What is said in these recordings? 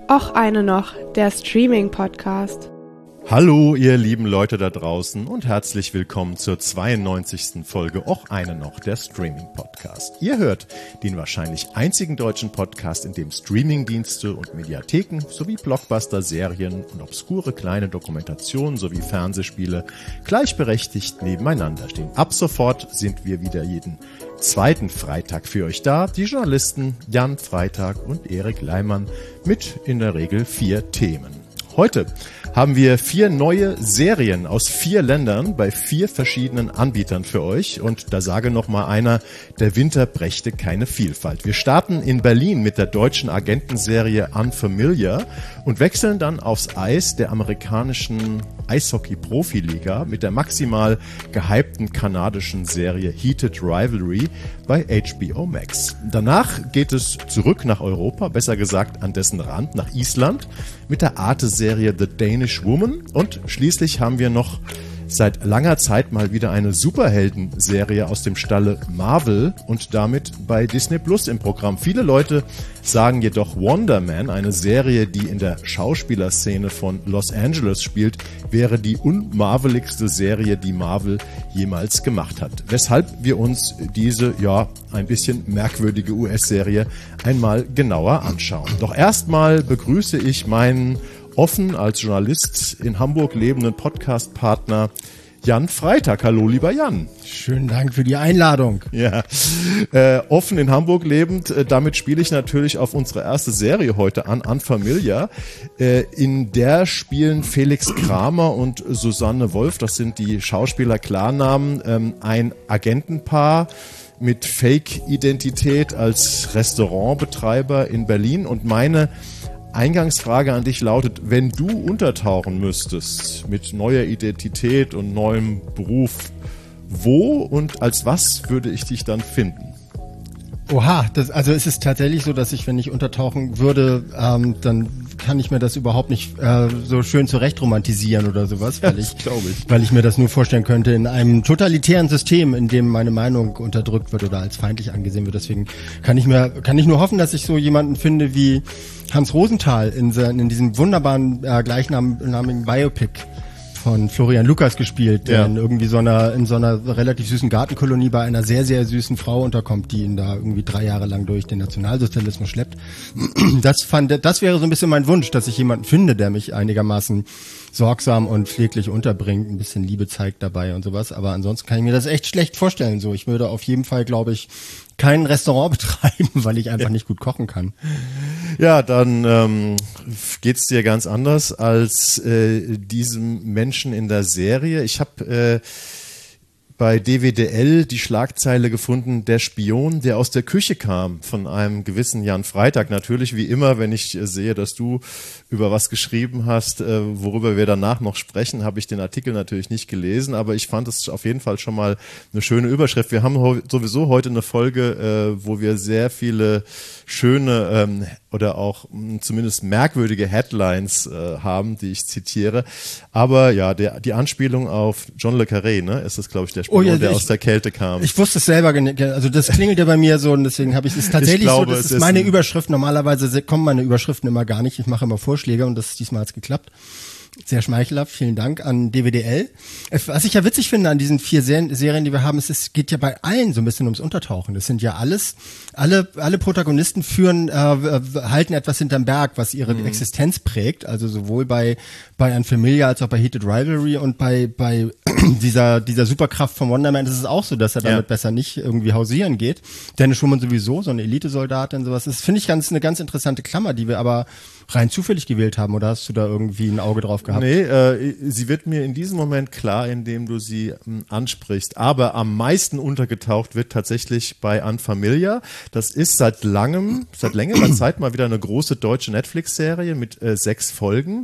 Och eine noch, der Streaming-Podcast. Hallo ihr lieben Leute da draußen und herzlich willkommen zur 92. Folge Och eine noch, der Streaming-Podcast. Ihr hört den wahrscheinlich einzigen deutschen Podcast, in dem Streamingdienste und Mediatheken sowie Blockbuster-Serien und obskure kleine Dokumentationen sowie Fernsehspiele gleichberechtigt nebeneinander stehen. Ab sofort sind wir wieder jeden zweiten Freitag für euch da. Die Journalisten Jan Freitag und Erik Leimann mit in der Regel 4 Themen. Heute haben wir 4 neue Serien aus 4 Ländern bei 4 verschiedenen Anbietern für euch. Und da sage noch mal einer, der Winter brächte keine Vielfalt. Wir starten in Berlin mit der deutschen Agentenserie Unfamiliar und wechseln dann aufs Eis der amerikanischen Eishockey-Profiliga mit der maximal gehypten kanadischen Serie Heated Rivalry bei HBO Max. Danach geht es zurück nach Europa, besser gesagt an dessen Rand, nach Island, mit der Arte-Serie The Danish Woman. Und schließlich haben wir noch seit langer Zeit mal wieder eine Superhelden-Serie aus dem Stalle Marvel und damit bei Disney Plus im Programm. Viele Leute sagen jedoch Wonder Man, eine Serie, die in der Schauspielerszene von Los Angeles spielt, wäre die unmarveligste Serie, die Marvel jemals gemacht hat. Weshalb wir uns diese, ein bisschen merkwürdige US-Serie einmal genauer anschauen. Doch erstmal begrüße ich meinen offen als Journalist in Hamburg lebenden Podcast-Partner Jan Freitag. Hallo, lieber Jan. Schönen Dank für die Einladung. Ja, offen in Hamburg lebend, damit spiele ich natürlich auf unsere erste Serie heute an, Unfamiliar. In der spielen Felix Kramer und Susanne Wolf, das sind die Schauspieler-Klarnamen, ein Agentenpaar mit Fake-Identität als Restaurantbetreiber in Berlin. Und meine Eingangsfrage an dich lautet, wenn du untertauchen müsstest mit neuer Identität und neuem Beruf, wo und als was würde ich dich dann finden? Oha, also es ist tatsächlich so, dass ich, wenn ich untertauchen würde, dann kann ich mir das überhaupt nicht so schön zurecht romantisieren oder sowas, weil ich mir das nur vorstellen könnte in einem totalitären System, in dem meine Meinung unterdrückt wird oder als feindlich angesehen wird. Deswegen kann ich nur hoffen, dass ich so jemanden finde wie Hans Rosenthal in diesem wunderbaren gleichnamigen Biopic von Florian Lukas gespielt, der in irgendwie in so einer relativ süßen Gartenkolonie bei einer sehr, sehr süßen Frau unterkommt, die ihn da irgendwie 3 Jahre lang durch den Nationalsozialismus schleppt. Das wäre so ein bisschen mein Wunsch, dass ich jemanden finde, der mich einigermaßen sorgsam und pfleglich unterbringt, ein bisschen Liebe zeigt dabei und sowas. Aber ansonsten kann ich mir das echt schlecht vorstellen. So, ich würde auf jeden Fall, glaube ich, kein Restaurant betreiben, weil ich einfach nicht gut kochen kann. Ja, dann geht's dir ganz anders als diesem Menschen in der Serie. Ich habe bei DWDL die Schlagzeile gefunden, der Spion, der aus der Küche kam, von einem gewissen Jan Freitag. Natürlich, wie immer, wenn ich sehe, dass du über was geschrieben hast, worüber wir danach noch sprechen, habe ich den Artikel natürlich nicht gelesen, aber ich fand es auf jeden Fall schon mal eine schöne Überschrift. Wir haben sowieso heute eine Folge, wo wir sehr viele schöne oder auch zumindest merkwürdige Headlines haben, die ich zitiere. Aber ja, die Anspielung auf John le Carré, ne, ist das, glaube ich, der Spion, der aus der Kälte kam. Ich wusste es selber, also das klingelt ja bei mir so und deswegen habe ich es tatsächlich das ist meine Überschrift. Normalerweise kommen meine Überschriften immer gar nicht. Ich mache immer Vorschläge und diesmal hat's geklappt. Sehr schmeichelhaft, vielen Dank an DWDL. Was ich ja witzig finde an diesen 4 Serien, die wir haben, es geht ja bei allen so ein bisschen ums Untertauchen. Das sind ja alle Protagonisten halten etwas hinterm Berg, was ihre Existenz prägt. Also sowohl bei Unfamiliar als auch bei Heated Rivalry und bei dieser Superkraft von Wonder Man ist es auch so, dass er damit besser nicht irgendwie hausieren geht. Dennis Schumann sowieso, so eine Elitesoldatin und sowas. Das finde ich eine ganz interessante Klammer, die wir aber rein zufällig gewählt haben, oder hast du da irgendwie ein Auge drauf gehabt? Nee, sie wird mir in diesem Moment klar, indem du sie ansprichst. Aber am meisten untergetaucht wird tatsächlich bei Unfamiliar. Das ist seit längerer Zeit mal wieder eine große deutsche Netflix-Serie mit 6 Folgen.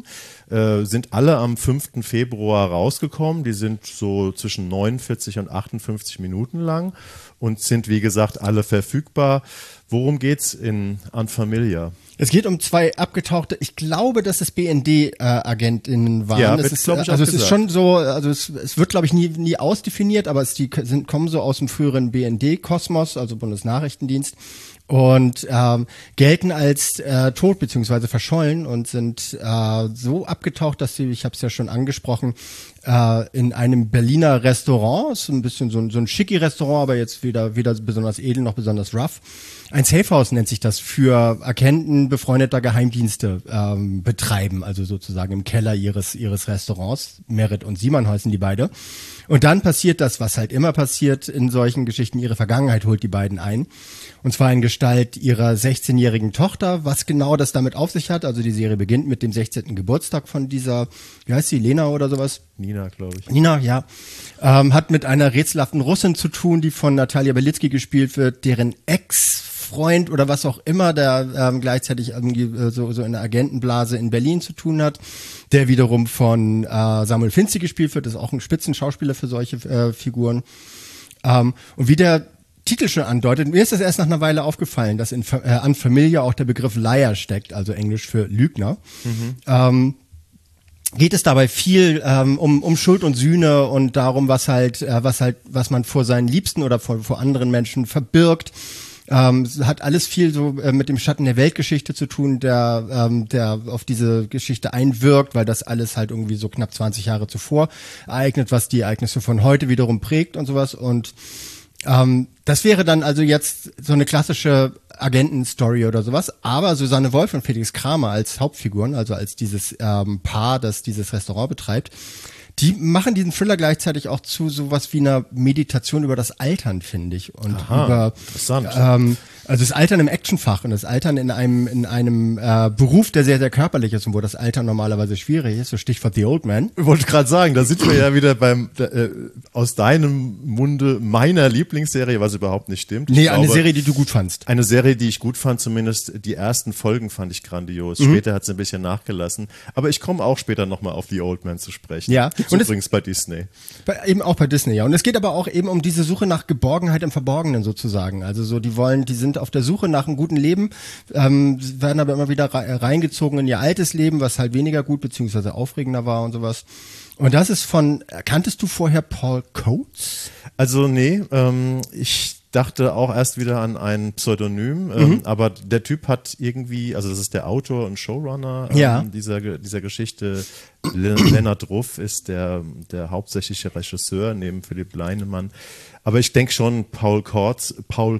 sind alle am 5. Februar rausgekommen. Die sind so zwischen 49 und 58 Minuten lang und sind, wie gesagt, alle verfügbar. Worum geht's in Unfamiliar? Es geht um 2 abgetauchte, ich glaube, dass es BND-AgentInnen waren. Ja, es ist schon so, also es wird, glaube ich, nie ausdefiniert, aber kommen so aus dem früheren BND-Kosmos, also Bundesnachrichtendienst, und gelten als tot bzw. verschollen und sind so abgetaucht, dass sie, ich habe es ja schon angesprochen, in einem Berliner Restaurant, ist ein bisschen so ein Schicki-Restaurant, aber jetzt weder besonders edel noch besonders rough. Ein Safehouse nennt sich das, für Agenten befreundeter Geheimdienste betreiben, also sozusagen im Keller ihres Restaurants. Merit und Simon heißen die beide. Und dann passiert das, was halt immer passiert in solchen Geschichten, ihre Vergangenheit holt die beiden ein. Und zwar in Gestalt ihrer 16-jährigen Tochter. Was genau das damit auf sich hat, also die Serie beginnt mit dem 16. Geburtstag von dieser, wie heißt sie, Lena oder sowas? Nina, glaube ich. Nina, ja. Hat mit einer rätselhaften Russin zu tun, die von Natalia Belitsky gespielt wird, deren Ex-Freund oder was auch immer, der gleichzeitig irgendwie so in der Agentenblase in Berlin zu tun hat, der wiederum von Samuel Finzi gespielt wird, ist auch ein Spitzenschauspieler für solche Figuren. Und wie der Titel schon andeutet, mir ist das erst nach einer Weile aufgefallen, dass in Unfamiliar auch der Begriff Liar steckt, also Englisch für Lügner. Geht es dabei viel um Schuld und Sühne und darum, was man vor seinen Liebsten oder vor anderen Menschen verbirgt. Hat alles viel so mit dem Schatten der Weltgeschichte zu tun, der auf diese Geschichte einwirkt, weil das alles halt irgendwie so knapp 20 Jahre zuvor ereignet, was die Ereignisse von heute wiederum prägt und sowas. Und das wäre dann also jetzt so eine klassische Agentenstory oder sowas, aber Susanne Wolf und Felix Kramer als Hauptfiguren, also als dieses Paar, das dieses Restaurant betreibt, die machen diesen Thriller gleichzeitig auch zu sowas wie einer Meditation über das Altern, finde ich. Und interessant. Also das Altern im Actionfach und das Altern in einem Beruf, der sehr, sehr körperlich ist und wo das Altern normalerweise schwierig ist, so Stichwort The Old Man. Ich wollte gerade sagen, da sind wir ja wieder aus deinem Munde meiner Lieblingsserie, was überhaupt nicht stimmt. Eine Serie, die du gut fandst. Eine Serie, die ich gut fand, zumindest die ersten Folgen fand ich grandios. Später hat es ein bisschen nachgelassen. Aber ich komme auch später nochmal auf The Old Man zu sprechen. Ja. Gibt's übrigens bei Disney. Eben auch bei Disney, ja. Und es geht aber auch eben um diese Suche nach Geborgenheit im Verborgenen sozusagen. Also so, die sind auf der Suche nach einem guten Leben, werden aber immer wieder reingezogen in ihr altes Leben, was halt weniger gut beziehungsweise aufregender war und sowas. Und das ist kanntest du vorher Paul Coates? Also nee, ich dachte auch erst wieder an ein Pseudonym, aber der Typ hat irgendwie, also das ist der Autor und Showrunner dieser Geschichte. Lennart Ruff ist der hauptsächliche Regisseur neben Philipp Leinemann. Aber ich denke schon, Paul Coates,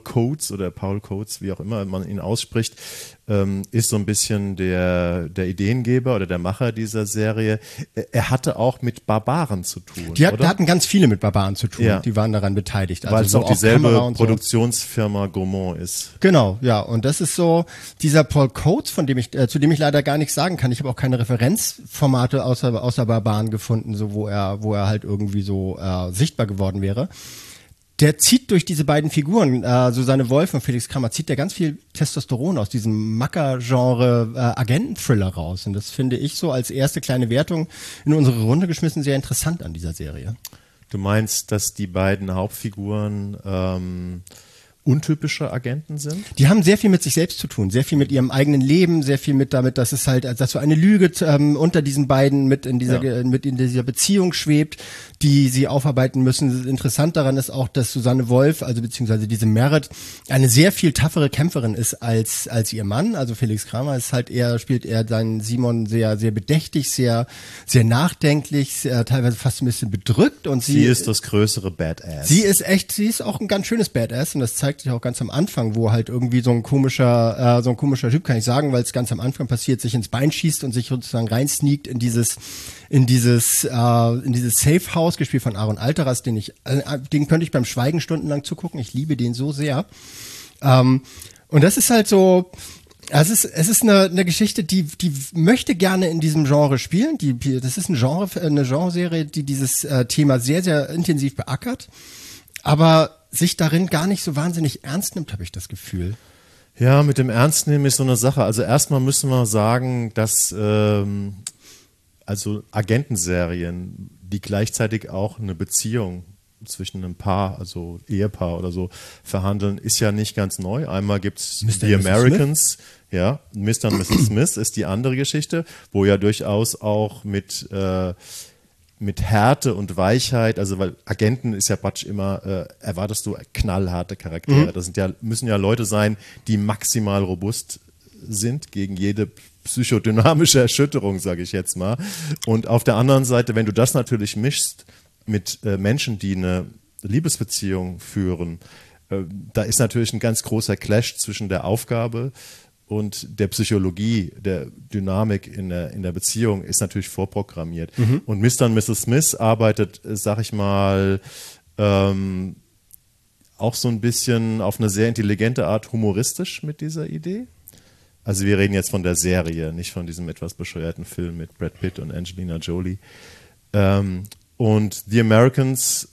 wie auch immer man ihn ausspricht, ist so ein bisschen der Ideengeber oder der Macher dieser Serie. Er hatte auch mit Barbaren zu tun, Da hatten ganz viele mit Barbaren zu tun, die waren daran beteiligt. Weil es auch dieselbe Produktionsfirma Gaumont ist. Genau, ja. Und das ist so dieser Paul Coates, zu dem ich leider gar nichts sagen kann. Ich habe auch keine Referenzformate außer Barbaren gefunden, so wo er halt irgendwie so sichtbar geworden wäre. Der zieht durch diese beiden Figuren, Susanne Wolf und Felix Kramer, zieht der ganz viel Testosteron aus diesem Macker-Genre Agenten-Thriller raus. Und das finde ich so als erste kleine Wertung in unsere Runde geschmissen sehr interessant an dieser Serie. Du meinst, dass die beiden Hauptfiguren untypische Agenten sind? Die haben sehr viel mit sich selbst zu tun, sehr viel mit ihrem eigenen Leben, sehr viel mit damit, dass so eine Lüge unter diesen beiden mit in dieser Beziehung schwebt, die sie aufarbeiten müssen. Interessant daran ist auch, dass Susanne Wolf, also beziehungsweise diese Merit, eine sehr viel toughere Kämpferin ist als ihr Mann. Also Felix Kramer spielt seinen Simon sehr, sehr bedächtig, sehr, sehr nachdenklich, teilweise fast ein bisschen bedrückt und sie ist das größere Badass. Sie ist auch ein ganz schönes Badass und das zeigt sich auch ganz am Anfang, wo halt irgendwie so ein komischer Typ, kann ich sagen, weil es ganz am Anfang passiert, sich ins Bein schießt und sich sozusagen reinsneakt in dieses Safe House, gespielt von Aaron Alteras, den könnte ich beim Schweigen stundenlang zugucken. Ich liebe den so sehr. Und das ist halt so, es ist eine Geschichte, die möchte gerne in diesem Genre spielen. Das ist eine Genreserie, die dieses Thema sehr, sehr intensiv beackert, aber sich darin gar nicht so wahnsinnig ernst nimmt, habe ich das Gefühl. Ja, mit dem Ernstnehmen ist so eine Sache. Also erstmal müssen wir sagen, dass also Agentenserien, die gleichzeitig auch eine Beziehung zwischen einem Paar, also Ehepaar oder so, verhandeln, ist ja nicht ganz neu. Einmal gibt's The Americans, ja, Mr. und Mrs. Smith ist die andere Geschichte, wo ja durchaus auch mit Härte und Weichheit, also weil Agenten ist ja praktisch immer, erwartest du knallharte Charaktere. Das müssen ja Leute sein, die maximal robust sind gegen jede psychodynamische Erschütterung, sage ich jetzt mal. Und auf der anderen Seite, wenn du das natürlich mischst mit Menschen, die eine Liebesbeziehung führen, da ist natürlich ein ganz großer Clash zwischen der Aufgabe und der Psychologie, der Dynamik in der Beziehung ist natürlich vorprogrammiert. Und Mr. und Mrs. Smith arbeitet, sag ich mal, auch so ein bisschen auf eine sehr intelligente Art humoristisch mit dieser Idee. Also wir reden jetzt von der Serie, nicht von diesem etwas bescheuerten Film mit Brad Pitt und Angelina Jolie. Und The Americans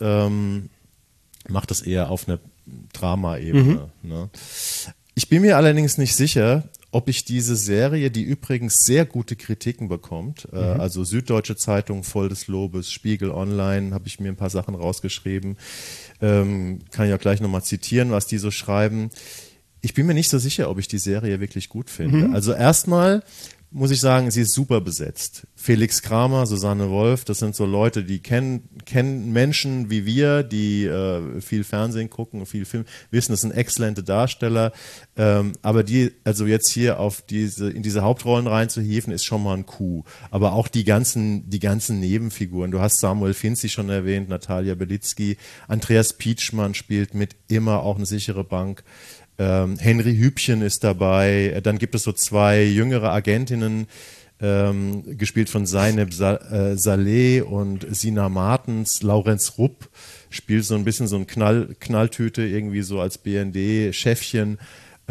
macht das eher auf einer Drama-Ebene. Ne? Ich bin mir allerdings nicht sicher, ob ich diese Serie, die übrigens sehr gute Kritiken bekommt, also Süddeutsche Zeitung voll des Lobes, Spiegel Online, habe ich mir ein paar Sachen rausgeschrieben, kann ich auch gleich nochmal zitieren, was die so schreiben. Ich bin mir nicht so sicher, ob ich die Serie wirklich gut finde. Also erstmal muss ich sagen, sie ist super besetzt. Felix Kramer, Susanne Wolf, das sind so Leute, die kennen Menschen wie wir, die viel Fernsehen gucken und viel Film, wissen, das sind exzellente Darsteller. Aber die, also jetzt hier in diese Hauptrollen reinzuhieven, ist schon mal ein Coup. Aber auch die ganzen Nebenfiguren. Du hast Samuel Finzi schon erwähnt, Natalia Belitzky, Andreas Pietschmann spielt mit, immer auch eine sichere Bank. Henry Hübchen ist dabei, dann gibt es so zwei jüngere Agentinnen, gespielt von Zeynep Saleh und Sina Martens. Laurenz Rupp spielt so ein bisschen so ein Knalltüte irgendwie so als BND-Chefchen.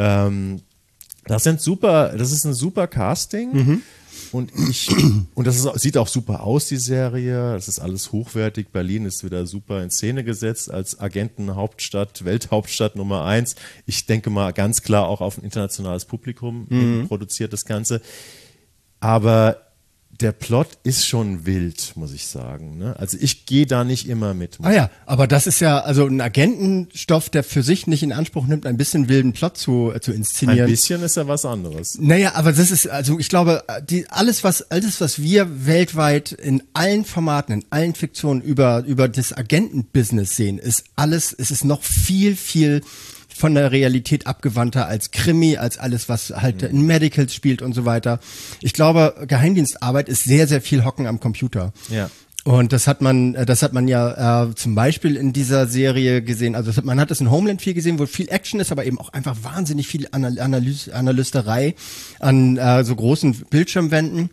Das ist ein super Casting. Und sieht auch super aus, die Serie. Das ist alles hochwertig. Berlin ist wieder super in Szene gesetzt als Agentenhauptstadt, Welthauptstadt Nummer 1. Ich denke mal ganz klar auch auf ein internationales Publikum produziert das Ganze. Aber der Plot ist schon wild, muss ich sagen. Ne? Also ich gehe da nicht immer mit. Ah ja, aber das ist ja also ein Agentenstoff, der für sich nicht in Anspruch nimmt, ein bisschen wilden Plot zu inszenieren. Ein bisschen ist ja was anderes. Naja, aber das ist, also ich glaube, alles, was wir weltweit in allen Formaten, in allen Fiktionen über das Agentenbusiness sehen, es ist noch viel, viel von der Realität abgewandter als Krimi, als alles, was halt in Medicals spielt und so weiter. Ich glaube, Geheimdienstarbeit ist sehr, sehr viel Hocken am Computer. Ja. Und das hat man ja zum Beispiel in dieser Serie gesehen. Also man hat es in Homeland viel gesehen, wo viel Action ist, aber eben auch einfach wahnsinnig viel Analysterei an so großen Bildschirmwänden.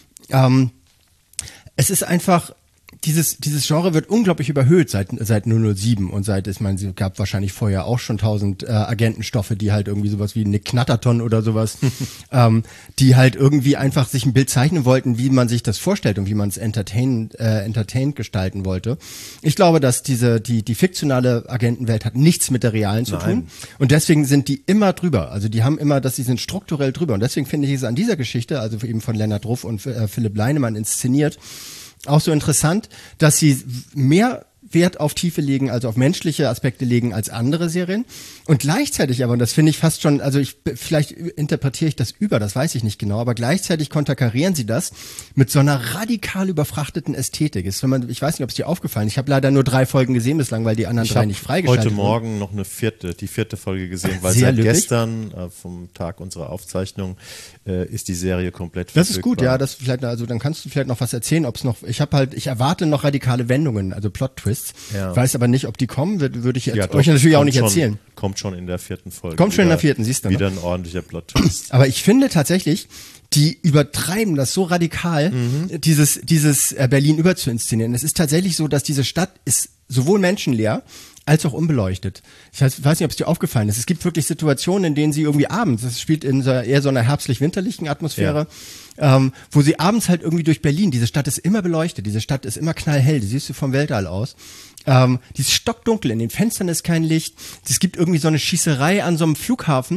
Es ist einfach, dieses Genre wird unglaublich überhöht seit 007 und es gab wahrscheinlich vorher auch schon 1000 Agentenstoffe, die halt irgendwie sowas wie Nick Knatterton oder sowas, die halt irgendwie einfach sich ein Bild zeichnen wollten, wie man sich das vorstellt und wie man es entertained gestalten wollte. Ich glaube, dass die fiktionale Agentenwelt hat nichts mit der realen zu tun und deswegen sind die immer drüber. Also die sind strukturell drüber und deswegen finde ich es an dieser Geschichte, also eben von Lennart Ruff und Philipp Leinemann inszeniert, auch so interessant, dass sie mehr Wert auf Tiefe legen, also auf menschliche Aspekte legen als andere Serien. Und gleichzeitig aber, und das finde ich fast schon, also vielleicht interpretiere ich das das weiß ich nicht genau, aber gleichzeitig konterkarieren sie das mit so einer radikal überfrachteten Ästhetik. Ich weiß nicht, ob es dir aufgefallen ist. Ich habe leider nur 3 Folgen gesehen bislang, weil die anderen 3 nicht freigeschaltet wurden. Ich habe heute Morgen noch die vierte Folge gesehen, weil sehr seit lüttich. Gestern, vom Tag unserer Aufzeichnung, ist die Serie komplett verfügbar. Das ist gut, ja, dann kannst du vielleicht noch was erzählen, ich erwarte noch radikale Wendungen, also Plot-Twists. Ja. Weiß aber nicht, ob die kommen, würde ich euch natürlich auch nicht erzählen. Kommt schon in der 4. Folge. Kommt schon in der 4., siehst du. Wieder ein ordentlicher Plot-Twist. Aber ich finde tatsächlich, die übertreiben das so radikal, dieses Berlin überzuinszenieren. Es ist tatsächlich so, dass diese Stadt ist sowohl menschenleer als auch unbeleuchtet. Ich weiß nicht, ob es dir aufgefallen ist. Es gibt wirklich Situationen, in denen sie irgendwie abends, das spielt in eher so einer herbstlich-winterlichen Atmosphäre, wo sie abends halt irgendwie durch Berlin, diese Stadt ist immer beleuchtet, diese Stadt ist immer knallhell, die siehst du vom Weltall aus. Die ist stockdunkel, in den Fenstern ist kein Licht. Es gibt irgendwie so eine Schießerei an so einem Flughafen,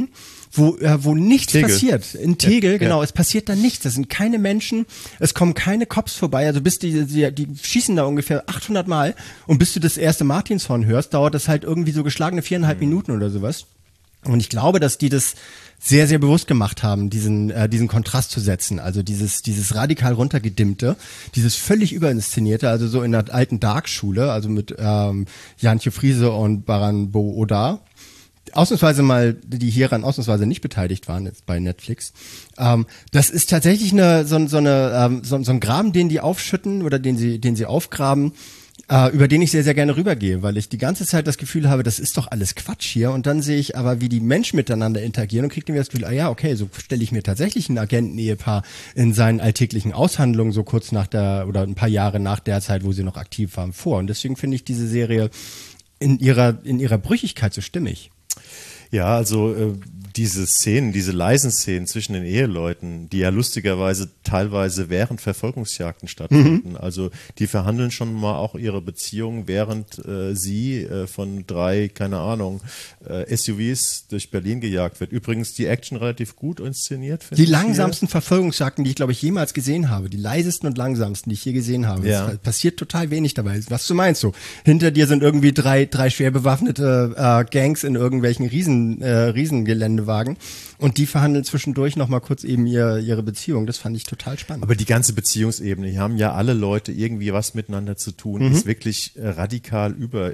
wo nichts Tegel. passiert. In Tegel, Ja, genau, ja. es passiert da nichts. Es sind keine Menschen, es kommen keine Cops vorbei. Also bis die schießen da ungefähr 800 Mal und bis du das erste Martinshorn hörst, dauert das halt irgendwie so geschlagene 4,5 Minuten oder sowas. Und ich glaube, dass die das sehr, sehr bewusst gemacht haben, diesen Kontrast zu setzen. Also dieses radikal runtergedimmte, dieses völlig überinszenierte, also so in der alten Dark-Schule, also mit Jantje Friese und Baran Bo Odar. Ausnahmsweise mal, die hieran ausnahmsweise nicht beteiligt waren jetzt bei Netflix. Das ist tatsächlich so ein Graben, den die aufschütten oder den sie aufgraben, über den ich sehr, sehr gerne rübergehe, weil ich die ganze Zeit das Gefühl habe, das ist doch alles Quatsch hier. Und dann sehe ich aber, wie die Menschen miteinander interagieren und kriege dann das Gefühl, okay, so stelle ich mir tatsächlich ein Agenten-Ehepaar in seinen alltäglichen Aushandlungen so kurz nach oder ein paar Jahre nach der Zeit, wo sie noch aktiv waren, vor. Und deswegen finde ich diese Serie in ihrer Brüchigkeit so stimmig. Ja, also diese leisen Szenen zwischen den Eheleuten, die ja lustigerweise teilweise während Verfolgungsjagden stattfinden. Also die verhandeln schon mal auch ihre Beziehung, während sie von 3, keine Ahnung, SUVs durch Berlin gejagt wird. Übrigens die Action relativ gut inszeniert, finde ich. Die langsamsten Verfolgungsjagden, die ich, glaube ich, jemals gesehen habe. Die leisesten und langsamsten, die ich je gesehen habe. Ja. Es passiert total wenig dabei. Was du meinst so? Hinter dir sind irgendwie drei schwer bewaffnete Gangs in irgendwelchen Riesengeländewagen und die verhandeln zwischendurch noch mal kurz eben ihre Beziehung. Das fand ich total spannend. Aber die ganze Beziehungsebene, die haben ja alle Leute irgendwie was miteinander zu tun, ist wirklich radikal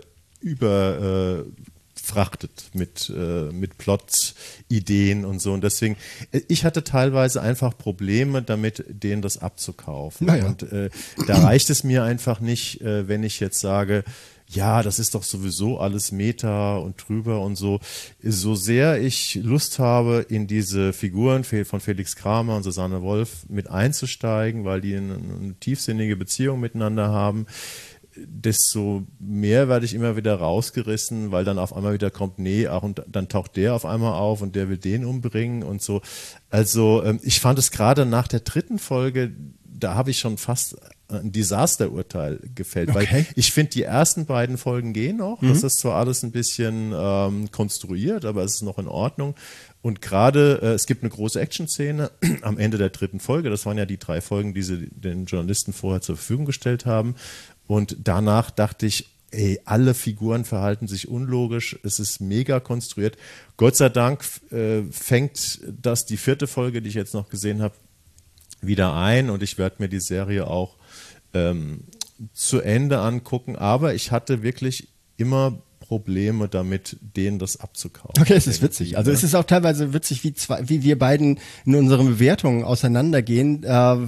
überfrachtet mit Plot-Ideen und so. Und deswegen, ich hatte teilweise einfach Probleme damit, denen das abzukaufen. Naja. Und da reicht es mir einfach nicht, wenn ich jetzt sage, ja, das ist doch sowieso alles Meta und drüber und so. So sehr ich Lust habe, in diese Figuren von Felix Kramer und Susanne Wolf mit einzusteigen, weil die eine tiefsinnige Beziehung miteinander haben, desto mehr werde ich immer wieder rausgerissen, weil dann auf einmal wieder kommt, und dann taucht der auf einmal auf und der will den umbringen und so. Also ich fand es gerade nach der 3. Folge, da habe ich schon fast ein Desasterurteil gefällt, weil ich finde, die ersten beiden Folgen gehen noch. Das ist zwar alles ein bisschen konstruiert, aber es ist noch in Ordnung. Und gerade, es gibt eine große Action-Szene am Ende der 3. Folge. Das waren ja die 3 Folgen, die sie den Journalisten vorher zur Verfügung gestellt haben. Und danach dachte ich, alle Figuren verhalten sich unlogisch. Es ist mega konstruiert. Gott sei Dank fängt das die 4. Folge, die ich jetzt noch gesehen habe, wieder ein. Und ich werde mir die Serie auch zu Ende angucken. Aber ich hatte wirklich immer Probleme damit, denen das abzukaufen. Okay, es ist witzig. Also es ist auch teilweise witzig, wie wir beiden in unseren Bewertungen auseinandergehen.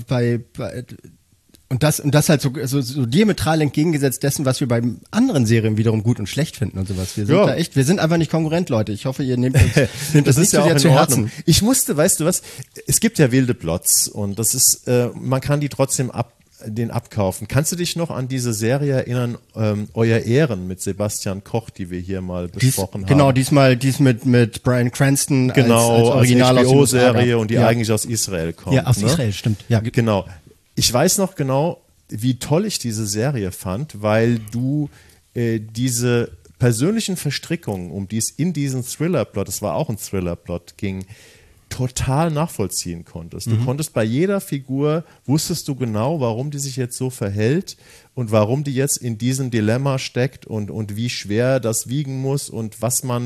Und das halt so diametral entgegengesetzt dessen, was wir bei anderen Serien wiederum gut und schlecht finden und sowas. Wir sind einfach nicht konkurrent, Leute. Ich hoffe, ihr nehmt das nicht so sehr zu Herzen. Ich musste, weißt du was, es gibt ja wilde Plots und das ist, man kann die trotzdem abkaufen. Kannst du dich noch an diese Serie erinnern, Euer Ehren mit Sebastian Koch, die wir hier mal besprochen haben? Genau, dies mit Bryan Cranston als Original als HBO-Serie und die eigentlich aus Israel kommt. Ja, aus Israel, stimmt. Ja, genau. Ich weiß noch genau, wie toll ich diese Serie fand, weil du diese persönlichen Verstrickungen, um die es in diesem Thriller-Plot, das war auch ein Thriller-Plot, ging, total nachvollziehen konntest. Du konntest bei jeder Figur, wusstest du genau, warum die sich jetzt so verhält und warum die jetzt in diesem Dilemma steckt und wie schwer das wiegen muss und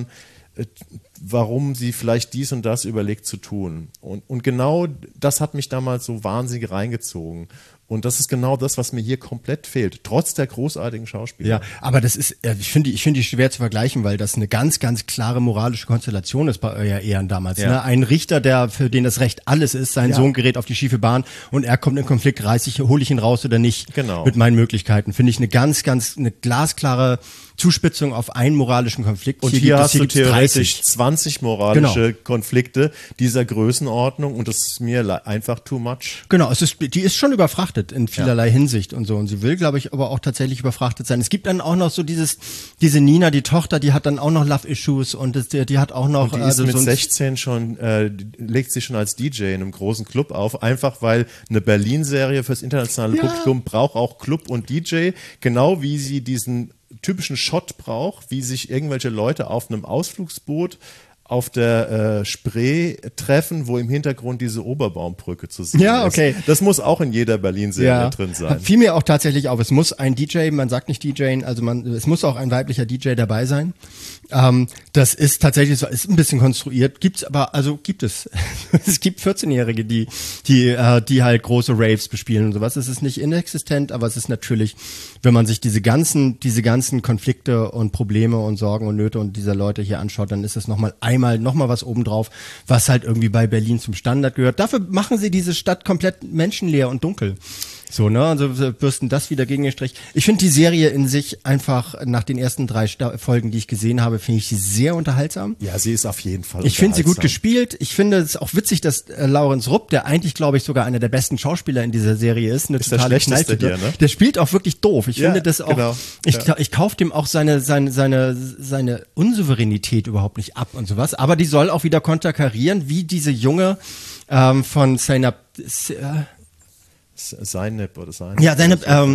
warum sie vielleicht dies und das überlegt zu tun. Und genau das hat mich damals so wahnsinnig reingezogen. Und das ist genau das, was mir hier komplett fehlt, trotz der großartigen Schauspieler. Ja, aber das ist, ich finde die schwer zu vergleichen, weil das eine ganz, ganz klare moralische Konstellation ist bei Euer Ehren damals. Ja. Ne? Ein Richter, für den das Recht alles ist, sein Sohn gerät auf die schiefe Bahn und er kommt in Konflikt, hole ich ihn raus oder nicht mit meinen Möglichkeiten. Finde ich eine glasklare Zuspitzung auf einen moralischen Konflikt. Und hier hast du theoretisch 20 moralische Konflikte dieser Größenordnung und das ist mir einfach too much. Genau, die ist schon überfrachtet in vielerlei Hinsicht und so. Und sie will, glaube ich, aber auch tatsächlich überfrachtet sein. Es gibt dann auch noch so diese Nina, die Tochter, die hat dann auch noch Love-Issues und die hat auch noch... Und die ist mit 16 schon, legt sich schon als DJ in einem großen Club auf, einfach weil eine Berlin-Serie fürs internationale Publikum braucht auch Club und DJ, genau wie sie diesen typischen Shot braucht, wie sich irgendwelche Leute auf einem Ausflugsboot auf der Spree treffen, wo im Hintergrund diese Oberbaumbrücke zu sehen Ja, okay. ist. Das muss auch in jeder Berlin-Serie drin sein. Fiel mir auch tatsächlich auf, es muss ein DJ, man sagt nicht DJ, also es muss auch ein weiblicher DJ dabei sein. Das ist tatsächlich so, ist ein bisschen konstruiert, gibt es. Es gibt 14-Jährige, die halt große Raves bespielen und sowas. Es ist nicht inexistent, aber es ist natürlich, wenn man sich diese ganzen Konflikte und Probleme und Sorgen und Nöte und dieser Leute hier anschaut, dann ist es nochmal was obendrauf, was halt irgendwie bei Berlin zum Standard gehört. Dafür machen sie diese Stadt komplett menschenleer und dunkel. So, ne, also bürsten das wieder gegen den Strich. Ich finde die Serie in sich einfach, nach den ersten 3 Folgen, die ich gesehen habe, finde ich sie sehr unterhaltsam. Ja, sie ist auf jeden Fall Ich finde sie gut gespielt. Ich finde es auch witzig, dass Laurens Rupp, der eigentlich, glaube ich, sogar einer der besten Schauspieler in dieser Serie ist, ist der schlechteste hier, ne? Der spielt auch wirklich doof. Ich finde das auch, genau. Ich kaufe dem auch seine Unsouveränität überhaupt nicht ab und sowas. Aber die soll auch wieder konterkarieren, wie diese Junge von Zeynep oder sein. Ja, seine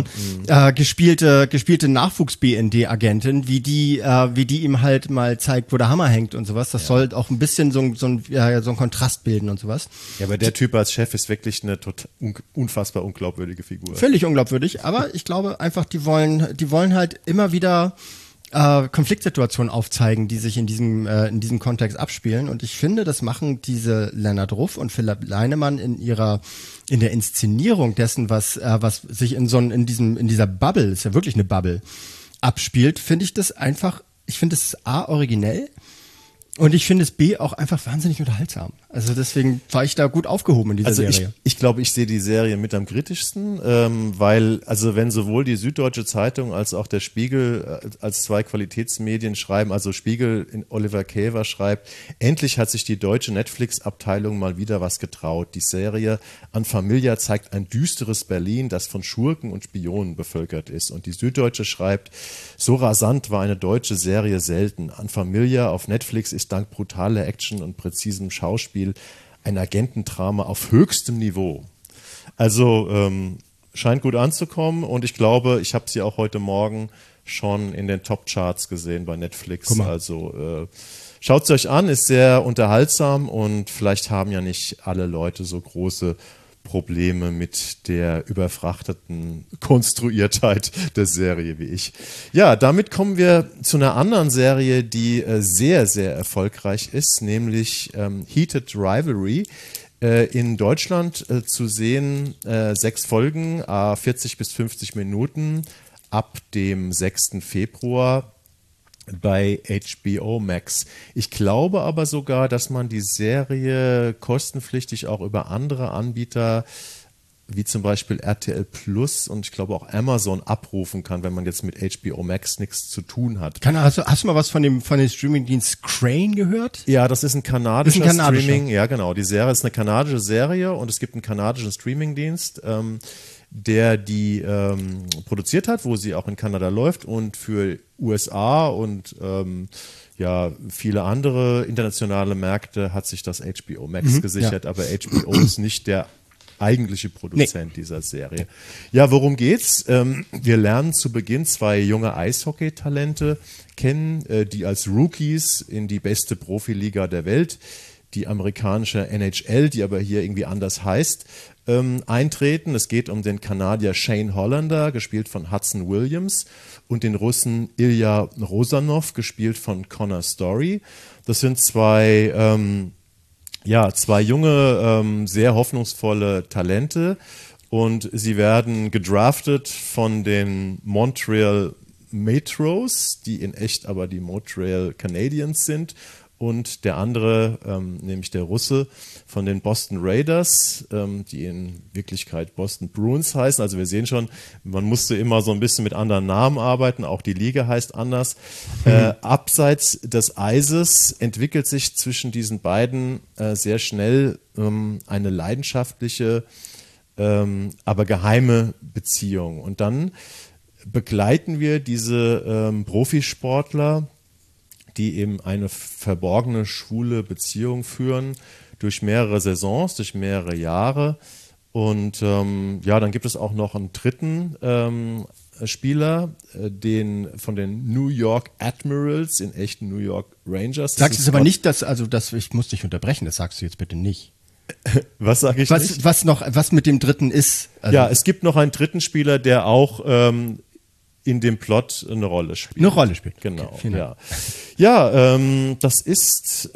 gespielte Nachwuchs-BND-Agentin, wie die ihm halt mal zeigt, wo der Hammer hängt und sowas. Das soll auch ein bisschen so ein Kontrast bilden und sowas. Ja, aber der Typ als Chef ist wirklich eine unfassbar unglaubwürdige Figur. Völlig unglaubwürdig, aber ich glaube einfach, die wollen halt immer wieder Konfliktsituationen aufzeigen, die sich in diesem Kontext abspielen. Und ich finde, das machen diese Lennart Ruff und Philipp Leinemann in der Inszenierung dessen, was sich in dieser Bubble, ist ja wirklich eine Bubble, abspielt, finde ich das einfach, ich finde es A, originell, und ich finde es B, auch einfach wahnsinnig unterhaltsam. Also deswegen war ich da gut aufgehoben in dieser Serie. Ich glaube, ich sehe die Serie mit am kritischsten, weil, also wenn sowohl die Süddeutsche Zeitung als auch der Spiegel als 2 Qualitätsmedien schreiben, also Spiegel in Oliver Käver schreibt, endlich hat sich die deutsche Netflix-Abteilung mal wieder was getraut. Die Serie An Familia zeigt ein düsteres Berlin, das von Schurken und Spionen bevölkert ist. Und die Süddeutsche schreibt, so rasant war eine deutsche Serie selten. An Familia auf Netflix ist dank brutaler Action und präzisem Schauspiel ein Agentendrama auf höchstem Niveau. Also scheint gut anzukommen, und ich glaube, ich habe sie auch heute Morgen schon in den Top-Charts gesehen bei Netflix. Also schaut es euch an, ist sehr unterhaltsam, und vielleicht haben ja nicht alle Leute so große Probleme mit der überfrachteten Konstruiertheit der Serie wie ich. Ja, damit kommen wir zu einer anderen Serie, die sehr, sehr erfolgreich ist, nämlich Heated Rivalry. In Deutschland zu sehen 6 Folgen, 40 bis 50 Minuten ab dem 6. Februar bei HBO Max. Ich glaube aber sogar, dass man die Serie kostenpflichtig auch über andere Anbieter wie zum Beispiel RTL Plus und ich glaube auch Amazon abrufen kann, wenn man jetzt mit HBO Max nichts zu tun hat. Hast du mal was von dem Streamingdienst Crane gehört? Ja, das ist ein kanadischer Streaming. Ja, genau. Die Serie ist eine kanadische Serie, und es gibt einen kanadischen Streamingdienst, der die produziert hat, wo sie auch in Kanada läuft, und für USA und viele andere internationale Märkte hat sich das HBO Max gesichert, aber HBO ist nicht der eigentliche Produzent dieser Serie. Ja, worum geht's? Wir lernen zu Beginn 2 junge Eishockey-Talente kennen, die als Rookies in die beste Profiliga der Welt, die amerikanische NHL, die aber hier irgendwie anders heißt, eintreten. Es geht um den Kanadier Shane Hollander, gespielt von Hudson Williams, und den Russen Ilya Rozanov, gespielt von Connor Story. Das sind zwei junge, sehr hoffnungsvolle Talente, und sie werden gedraftet von den Montreal Metros, die in echt aber die Montreal Canadiens sind, und der andere, nämlich der Russe, von den Boston Raiders, die in Wirklichkeit Boston Bruins heißen. Also wir sehen schon, man musste immer so ein bisschen mit anderen Namen arbeiten, auch die Liga heißt anders. Abseits des Eises entwickelt sich zwischen diesen beiden sehr schnell eine leidenschaftliche, aber geheime Beziehung. Und dann begleiten wir diese Profisportler, die eben eine verborgene schwule Beziehung führen, durch mehrere Saisons, durch mehrere Jahre. Und dann gibt es auch noch einen dritten Spieler, von den New York Admirals in echten New York Rangers. Sagst du es aber nicht, ich muss dich unterbrechen, das sagst du jetzt bitte nicht. Was sage ich nicht? Was mit dem dritten ist. Also ja, es gibt noch einen dritten Spieler, der auch in dem Plot eine Rolle spielt. Eine Rolle spielt. Genau, okay, ja. Ja, das ist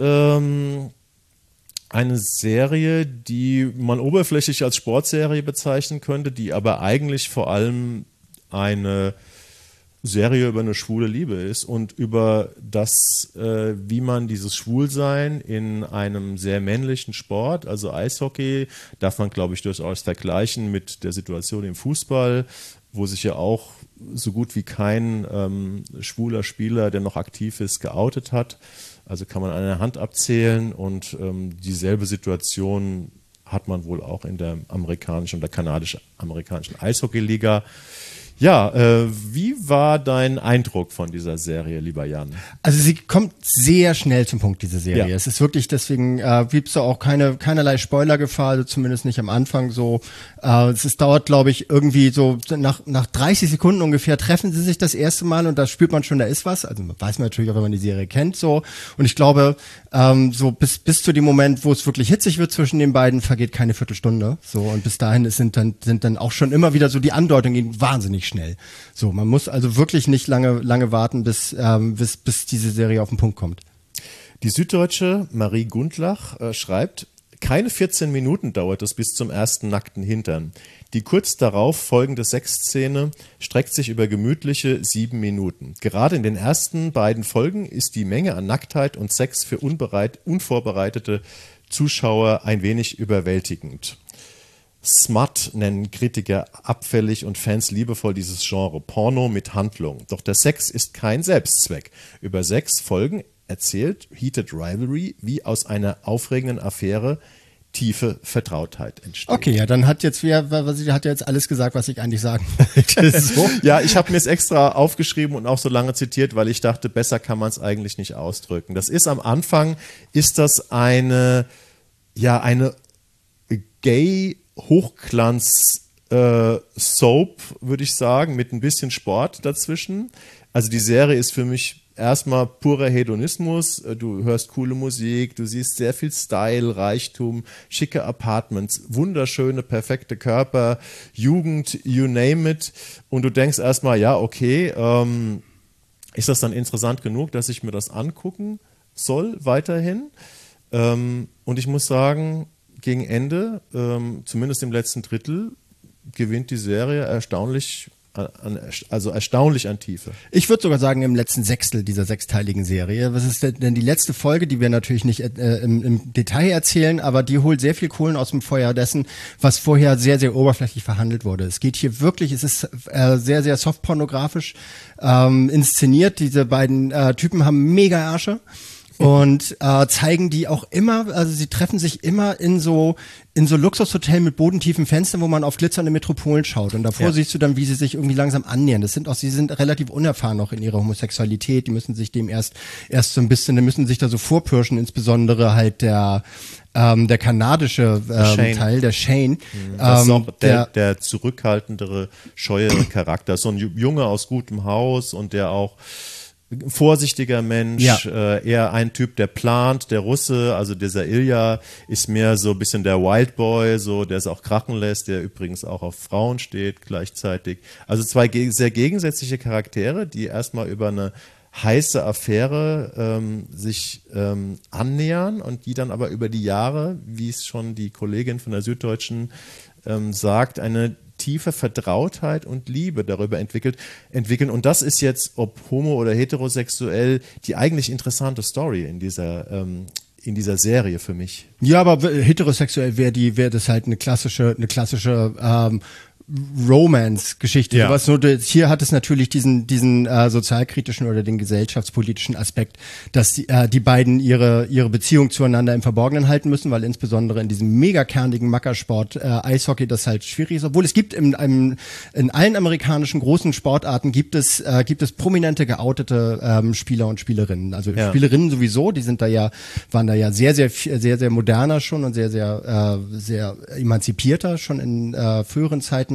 eine Serie, die man oberflächlich als Sportserie bezeichnen könnte, die aber eigentlich vor allem eine Serie über eine schwule Liebe ist und über das, wie man dieses Schwulsein in einem sehr männlichen Sport, also Eishockey, darf man, glaube ich, durchaus vergleichen mit der Situation im Fußball, wo sich ja auch so gut wie kein schwuler Spieler, der noch aktiv ist, geoutet hat. Also kann man an einer Hand abzählen und dieselbe Situation hat man wohl auch in der amerikanischen und der kanadisch-amerikanischen Eishockeyliga. Ja, wie war dein Eindruck von dieser Serie, lieber Jan? Also sie kommt sehr schnell zum Punkt, diese Serie. Ja. Es ist wirklich, deswegen gibt es da auch keinerlei Spoilergefahr, also zumindest nicht am Anfang so. Dauert, glaube ich, irgendwie so nach 30 Sekunden ungefähr treffen sie sich das erste Mal und da spürt man schon, da ist was. Also weiß man natürlich auch, wenn man die Serie kennt so. Und ich glaube, so bis zu dem Moment, wo es wirklich hitzig wird zwischen den beiden, vergeht keine Viertelstunde. So, und bis dahin sind dann auch schon immer wieder so die Andeutungen gehen wahnsinnig schnell. So, man muss also wirklich nicht lange warten, bis diese Serie auf den Punkt kommt. Die Süddeutsche Marie Gundlach schreibt: Keine 14 Minuten dauert es bis zum ersten nackten Hintern. Die kurz darauf folgende Sexszene streckt sich über gemütliche 7 Minuten. Gerade in den ersten beiden Folgen ist die Menge an Nacktheit und Sex für unvorbereitete Zuschauer ein wenig überwältigend. Smut nennen Kritiker abfällig und Fans liebevoll dieses Genre. Porno mit Handlung. Doch der Sex ist kein Selbstzweck. Über 6 Folgen erzählt Heated Rivalry, wie aus einer aufregenden Affäre tiefe Vertrautheit entsteht. Okay, ja, dann hat jetzt alles gesagt, was ich eigentlich sagen wollte. So. Ja, ich habe mir es extra aufgeschrieben und auch so lange zitiert, weil ich dachte, besser kann man es eigentlich nicht ausdrücken. Das ist am Anfang, ist das eine Gay Hochglanz-Soap, würde ich sagen, mit ein bisschen Sport dazwischen. Also die Serie ist für mich erstmal purer Hedonismus. Du hörst coole Musik, du siehst sehr viel Style, Reichtum, schicke Apartments, wunderschöne, perfekte Körper, Jugend, you name it. Und du denkst erstmal, ja, okay, ist das dann interessant genug, dass ich mir das angucken soll weiterhin? Und ich muss sagen, gegen Ende, zumindest im letzten Drittel, gewinnt die Serie erstaunlich an Tiefe. Ich würde sogar sagen, im letzten Sechstel dieser 6-teiligen Serie. Was ist denn die letzte Folge, die wir natürlich nicht im Detail erzählen, aber die holt sehr viel Kohlen aus dem Feuer dessen, was vorher sehr, sehr oberflächlich verhandelt wurde. Es geht hier wirklich, es ist sehr, sehr softpornografisch inszeniert. Diese beiden Typen haben mega Ärsche. Und zeigen die auch immer, also sie treffen sich immer in so Luxushotels mit bodentiefen Fenstern, wo man auf glitzernde Metropolen schaut. Und davor siehst du dann, wie sie sich irgendwie langsam annähern. Sie sind relativ unerfahren noch in ihrer Homosexualität. Die müssen sich dem erst so ein bisschen, die müssen sich da so vorpirschen, insbesondere halt der kanadische Teil, der Shane. Das ist auch der zurückhaltendere, scheuere Charakter. So ein Junge aus gutem Haus und der auch vorsichtiger Mensch, eher ein Typ, der plant, der Russe, also dieser Ilja ist mehr so ein bisschen der Wildboy, so der es auch krachen lässt, der übrigens auch auf Frauen steht gleichzeitig. Also 2 sehr gegensätzliche Charaktere, die erstmal über eine heiße Affäre sich annähern und die dann aber über die Jahre, wie es schon die Kollegin von der Süddeutschen sagt, eine tiefe Vertrautheit und Liebe darüber entwickeln. Und das ist jetzt, ob homo oder heterosexuell, die eigentlich interessante Story in dieser Serie für mich. Ja, aber heterosexuell wäre das halt eine klassische Romance-Geschichte. Ja. Sowas. Nur hier hat es natürlich diesen sozialkritischen oder den gesellschaftspolitischen Aspekt, dass die beiden ihre Beziehung zueinander im Verborgenen halten müssen, weil insbesondere in diesem mega kernigen Mackersport Eishockey das halt schwierig ist. Obwohl es gibt in allen amerikanischen großen Sportarten gibt es prominente geoutete Spieler und Spielerinnen. Also Spielerinnen sowieso, die waren da ja sehr, sehr, sehr, sehr moderner schon und sehr, sehr, sehr emanzipierter schon in früheren Zeiten.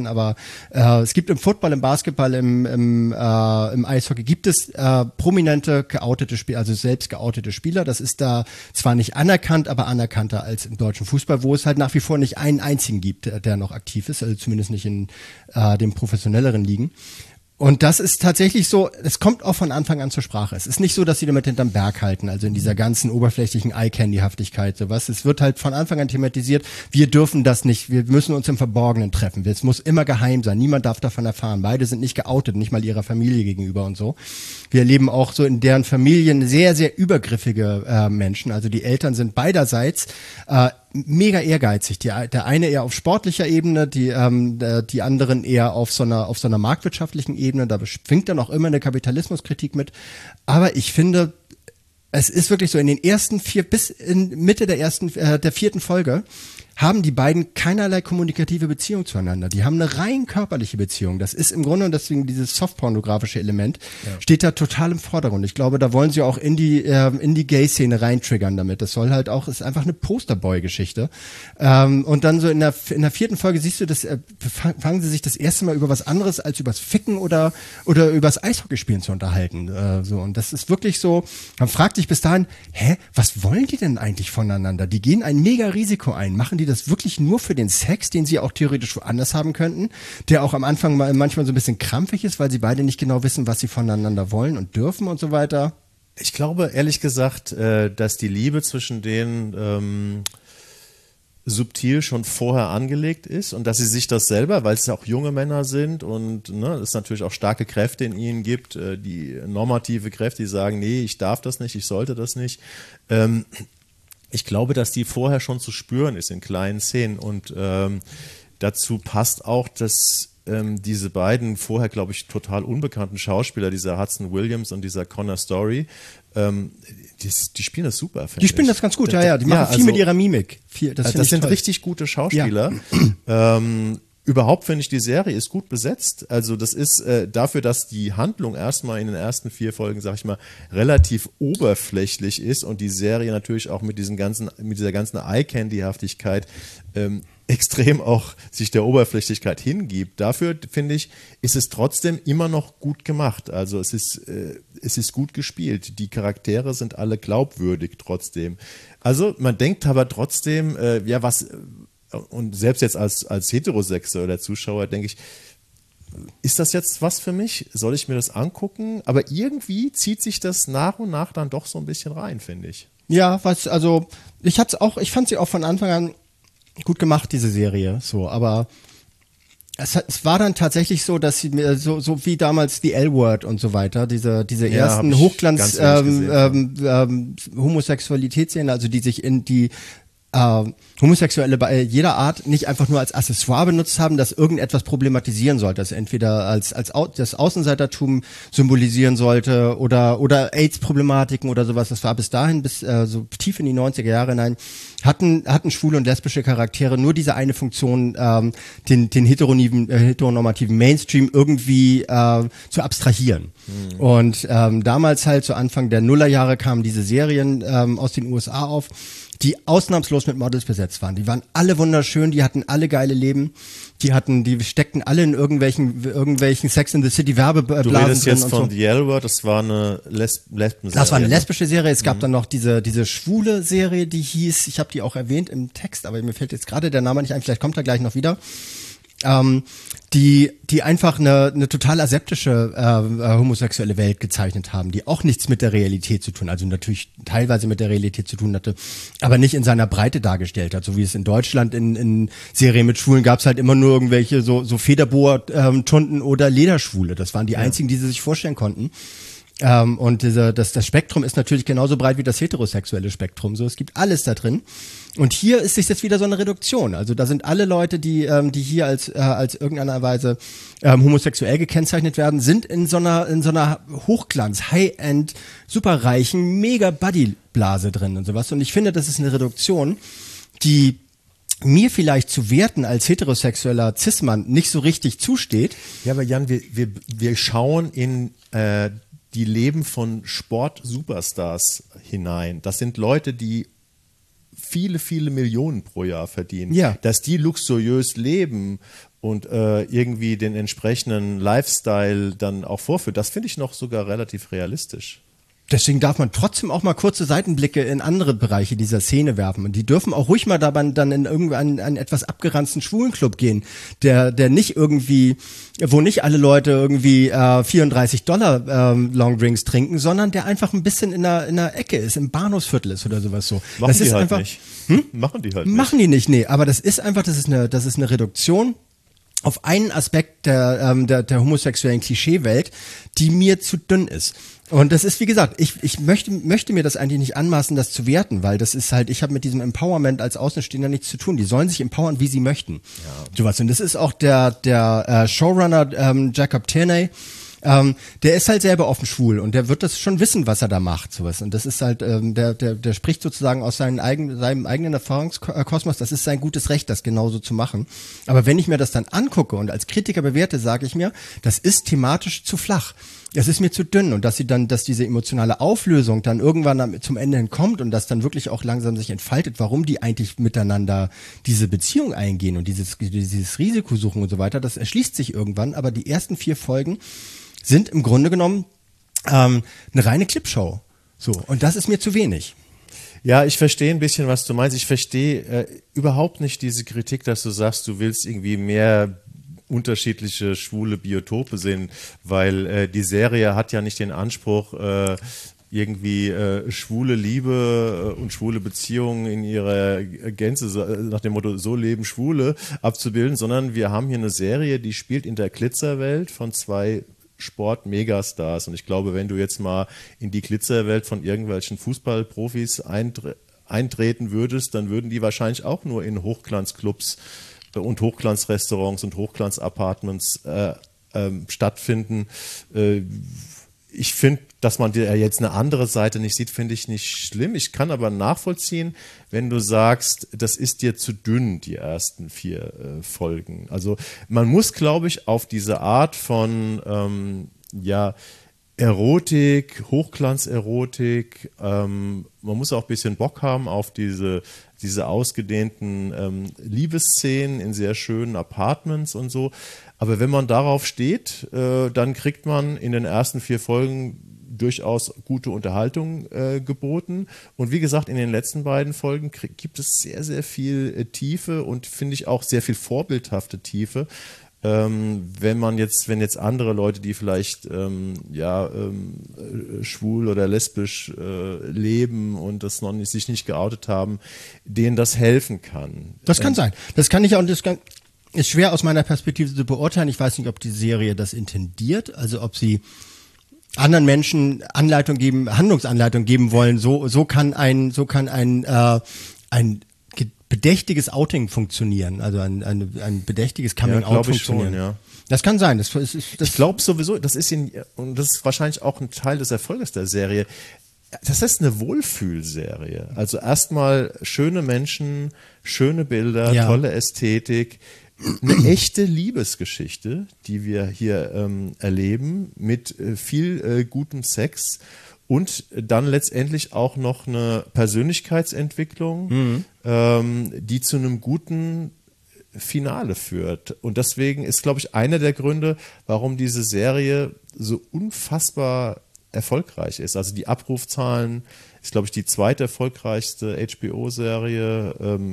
kann, aber es gibt im Football, im Basketball, im Eishockey gibt es prominente geoutete Spieler, also selbst geoutete Spieler. Das ist da zwar nicht anerkannt, aber anerkannter als im deutschen Fußball, wo es halt nach wie vor nicht einen einzigen gibt, der noch aktiv ist, also zumindest nicht in den professionelleren Ligen. Und das ist tatsächlich so, es kommt auch von Anfang an zur Sprache. Es ist nicht so, dass sie damit hinterm Berg halten, also in dieser ganzen oberflächlichen Eye-Candy-Haftigkeit, sowas. Es wird halt von Anfang an thematisiert, wir dürfen das nicht, wir müssen uns im Verborgenen treffen. Es muss immer geheim sein, niemand darf davon erfahren. Beide sind nicht geoutet, nicht mal ihrer Familie gegenüber und so. Wir erleben auch so in deren Familien sehr, sehr übergriffige Menschen. Also die Eltern sind beiderseits mega ehrgeizig. Der eine eher auf sportlicher Ebene, die anderen eher auf so einer marktwirtschaftlichen Ebene. Da schwingt dann auch immer eine Kapitalismuskritik mit. Aber ich finde, es ist wirklich so, in den ersten 4, bis in Mitte der 4. Folge haben die beiden keinerlei kommunikative Beziehung zueinander. Die haben eine rein körperliche Beziehung. Das ist im Grunde, und deswegen dieses softpornografische Element, steht da total im Vordergrund. Ich glaube, da wollen sie auch in die Gay-Szene reintriggern damit. Das soll halt auch, ist einfach eine Posterboy-Geschichte. Und dann so in der 4. Folge siehst du, das fangen sie sich das erste Mal über was anderes als übers Ficken oder übers Eishockeyspielen zu unterhalten. Und das ist wirklich so, man fragt sich bis dahin, was wollen die denn eigentlich voneinander? Die gehen ein mega Risiko ein. Machen die das wirklich nur für den Sex, den sie auch theoretisch woanders haben könnten, der auch am Anfang manchmal so ein bisschen krampfig ist, weil sie beide nicht genau wissen, was sie voneinander wollen und dürfen und so weiter? Ich glaube, ehrlich gesagt, dass die Liebe zwischen denen subtil schon vorher angelegt ist und dass sie sich das selber, weil es ja auch junge Männer sind und es natürlich auch starke Kräfte in ihnen gibt, die normative Kräfte, die sagen, nee, ich darf das nicht, ich sollte das nicht. Ich glaube, dass die vorher schon zu spüren ist in kleinen Szenen und dazu passt auch, dass diese beiden vorher, glaube ich, total unbekannten Schauspieler, dieser Hudson Williams und dieser Connor Story, die spielen das super, finde ich. Die spielen das ganz gut, ja. Die machen viel mit ihrer Mimik. Das sind toll. Richtig gute Schauspieler. Ja. Überhaupt finde ich, die Serie ist gut besetzt. Also das ist dafür, dass die Handlung erstmal in den ersten 4 Folgen, sag ich mal, relativ oberflächlich ist und die Serie natürlich auch mit dieser ganzen Eye-Candy-Haftigkeit extrem auch sich der Oberflächlichkeit hingibt. Dafür, finde ich, ist es trotzdem immer noch gut gemacht. Also es ist gut gespielt. Die Charaktere sind alle glaubwürdig trotzdem. Also man denkt aber trotzdem, und selbst jetzt als heterosexueller Zuschauer denke ich, ist das jetzt was für mich? Soll ich mir das angucken? Aber irgendwie zieht sich das nach und nach dann doch so ein bisschen rein, finde ich. Ja, ich fand sie auch von Anfang an gut gemacht, diese Serie, so, aber es war dann tatsächlich so, dass sie mir so wie damals die L-Word und so weiter, diese ersten Hochglanz Homosexualitätsszenen, also die sich in die Homosexuelle bei jeder Art nicht einfach nur als Accessoire benutzt haben, das irgendetwas problematisieren sollte, das entweder als das Außenseitertum symbolisieren sollte oder AIDS-Problematiken oder sowas. Das war bis dahin, bis so tief in die 90er Jahre hinein, hatten schwule und lesbische Charaktere nur diese eine Funktion, den heteronormativen Mainstream irgendwie zu abstrahieren. Mhm. Und damals halt zu Anfang der Nullerjahre kamen diese Serien aus den USA auf, die ausnahmslos mit Models besetzt waren. Die waren alle wunderschön, die hatten alle geile Leben, die steckten alle in irgendwelchen Sex in the City Werbeblasen drin. Du redest jetzt von The L-Word, das war eine Lesbenserie. Das war eine lesbische Serie. Es gab dann noch diese schwule Serie, die hieß, ich habe die auch erwähnt im Text, aber mir fällt jetzt gerade der Name nicht ein, vielleicht kommt er gleich noch wieder. Die einfach eine total aseptische homosexuelle Welt gezeichnet haben, die auch nichts mit der Realität zu tun, also natürlich teilweise mit der Realität zu tun hatte, aber nicht in seiner Breite dargestellt hat, so wie es in Deutschland in Serien mit Schwulen gab es halt immer nur irgendwelche so Federboa-Tunden oder Lederschwule, das waren die einzigen, die sie sich vorstellen konnten. Und das Spektrum ist natürlich genauso breit wie das heterosexuelle Spektrum. So, es gibt alles da drin. Und hier ist es jetzt wieder so eine Reduktion. Also da sind alle Leute, die hier als irgendeiner Weise homosexuell gekennzeichnet werden, sind in so einer Hochglanz, High-End, superreichen, mega Buddy-Blase drin und sowas. Und ich finde, das ist eine Reduktion, die mir vielleicht zu werten als heterosexueller Cis-Mann nicht so richtig zusteht. Ja, aber Jan, wir schauen in die Leben von Sport-Superstars hinein. Das sind Leute, die viele, viele Millionen pro Jahr verdienen, Ja. dass die luxuriös leben und irgendwie den entsprechenden Lifestyle dann auch vorführen, das finde ich noch sogar relativ realistisch. Deswegen darf man trotzdem auch mal kurze Seitenblicke in andere Bereiche dieser Szene werfen. Und die dürfen auch ruhig mal dann in einen etwas abgeranzten Schwulenclub gehen, der nicht irgendwie, wo nicht alle Leute irgendwie $34 Longdrinks trinken, sondern der einfach ein bisschen in einer Ecke ist, im Bahnhofsviertel ist oder sowas so. Machen das die ist halt einfach, nicht. Machen die halt Machen die nicht, nee. Aber das ist eine Reduktion auf einen Aspekt der homosexuellen Klischeewelt, die mir zu dünn ist. Und das ist, wie gesagt, ich möchte mir das eigentlich nicht anmaßen, das zu werten, weil das ist halt, ich habe mit diesem Empowerment als Außenstehender nichts zu tun. Die sollen sich empowern, wie sie möchten. Ja. Sowas. Und das ist auch der Showrunner Jacob Tierney. Der ist halt selber offen schwul und der wird das schon wissen, was er da macht, sowas. Und das ist halt, der spricht sozusagen aus seinem eigenen Erfahrungskosmos. Das ist sein gutes Recht, das genauso zu machen. Aber wenn ich mir das dann angucke und als Kritiker bewerte, sage ich mir, das ist thematisch zu flach. Es ist mir zu dünn und dass diese emotionale Auflösung dann irgendwann zum Ende hin kommt und dass dann wirklich auch langsam sich entfaltet, warum die eigentlich miteinander diese Beziehung eingehen und dieses Risiko suchen und so weiter, das erschließt sich irgendwann. Aber die ersten 4 Folgen sind im Grunde genommen eine reine Clipshow. So, und das ist mir zu wenig. Ja, ich verstehe ein bisschen, was du meinst. Ich verstehe überhaupt nicht diese Kritik, dass du sagst, du willst irgendwie mehr unterschiedliche schwule Biotope sehen, weil die Serie hat ja nicht den Anspruch, irgendwie schwule Liebe und schwule Beziehungen in ihrer Gänze nach dem Motto so leben Schwule abzubilden, sondern wir haben hier eine Serie, die spielt in der Glitzerwelt von 2 Sport-Megastars. Und ich glaube, wenn du jetzt mal in die Glitzerwelt von irgendwelchen Fußballprofis eintreten würdest, dann würden die wahrscheinlich auch nur in Hochglanzclubs und Hochglanzrestaurants und Hochglanzapartments stattfinden. Ich finde, dass man jetzt eine andere Seite nicht sieht, finde ich nicht schlimm. Ich kann aber nachvollziehen, wenn du sagst, das ist dir zu dünn, die ersten 4 Folgen. Also man muss, glaube ich, auf diese Art von Erotik, Hochglanzerotik, man muss auch ein bisschen Bock haben auf diese ausgedehnten Liebesszenen in sehr schönen Apartments und so. Aber wenn man darauf steht, dann kriegt man in den ersten 4 Folgen durchaus gute Unterhaltung geboten. Und wie gesagt, in den letzten beiden Folgen gibt es sehr, sehr viel Tiefe und finde ich auch sehr viel vorbildhafte Tiefe. Wenn jetzt andere Leute, die vielleicht schwul oder lesbisch leben und das sich nicht geoutet haben, denen das helfen kann. Das kann sein. Das kann ich auch. Ist schwer aus meiner Perspektive zu beurteilen. Ich weiß nicht, ob die Serie das intendiert, also ob sie anderen Menschen Handlungsanleitung geben wollen. So kann ein bedächtiges Outing funktionieren, also ein bedächtiges Coming-out funktionieren. Schon, ja. Das kann sein. Ich glaube sowieso, das ist wahrscheinlich auch ein Teil des Erfolges der Serie. Das ist eine Wohlfühlserie. Also erstmal schöne Menschen, schöne Bilder, tolle Ästhetik, eine echte Liebesgeschichte, die wir hier erleben, mit viel gutem Sex. Und dann letztendlich auch noch eine Persönlichkeitsentwicklung, die zu einem guten Finale führt. Und deswegen ist, glaube ich, einer der Gründe, warum diese Serie so unfassbar erfolgreich ist. Also die Abrufzahlen ist, glaube ich, die zweiterfolgreichste HBO-Serie.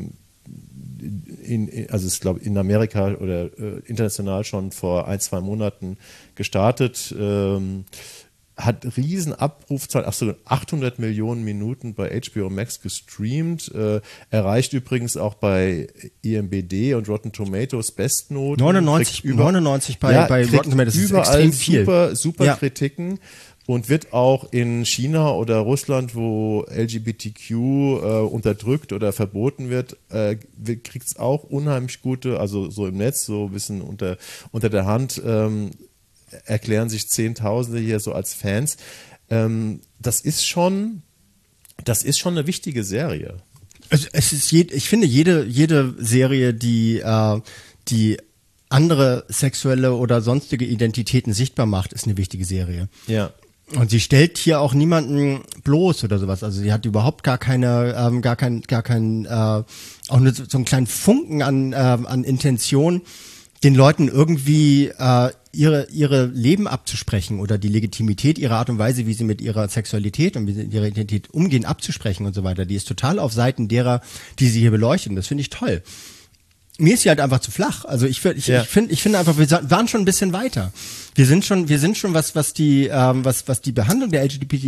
Also ist, glaube ich, in Amerika oder international schon vor 1-2 Monaten gestartet. Hat riesen Abrufzahlen, 800 Millionen Minuten bei HBO Max gestreamt, erreicht übrigens auch bei IMDb und Rotten Tomatoes Bestnoten. 99 bei Rotten Tomatoes, ist extrem viel. Super Kritiken und wird auch in China oder Russland, wo LGBTQ unterdrückt oder verboten wird, kriegt es auch unheimlich gute, also so im Netz, so ein bisschen unter der Hand, erklären sich Zehntausende hier so als Fans. Das ist schon eine wichtige Serie. Also ich finde jede Serie, die andere sexuelle oder sonstige Identitäten sichtbar macht, ist eine wichtige Serie. Ja. Und sie stellt hier auch niemanden bloß oder sowas. Also sie hat überhaupt gar keine, auch nur so einen kleinen Funken an Intention, den Leuten irgendwie ihre Leben abzusprechen oder die Legitimität ihrer Art und Weise, wie sie mit ihrer Sexualität und wie sie mit ihrer Identität umgehen, abzusprechen und so weiter. Die ist total auf Seiten derer, die sie hier beleuchten. Das finde ich toll. Mir ist sie halt einfach zu flach. Also ich finde einfach, wir waren schon ein bisschen weiter. Wir sind schon was die Behandlung der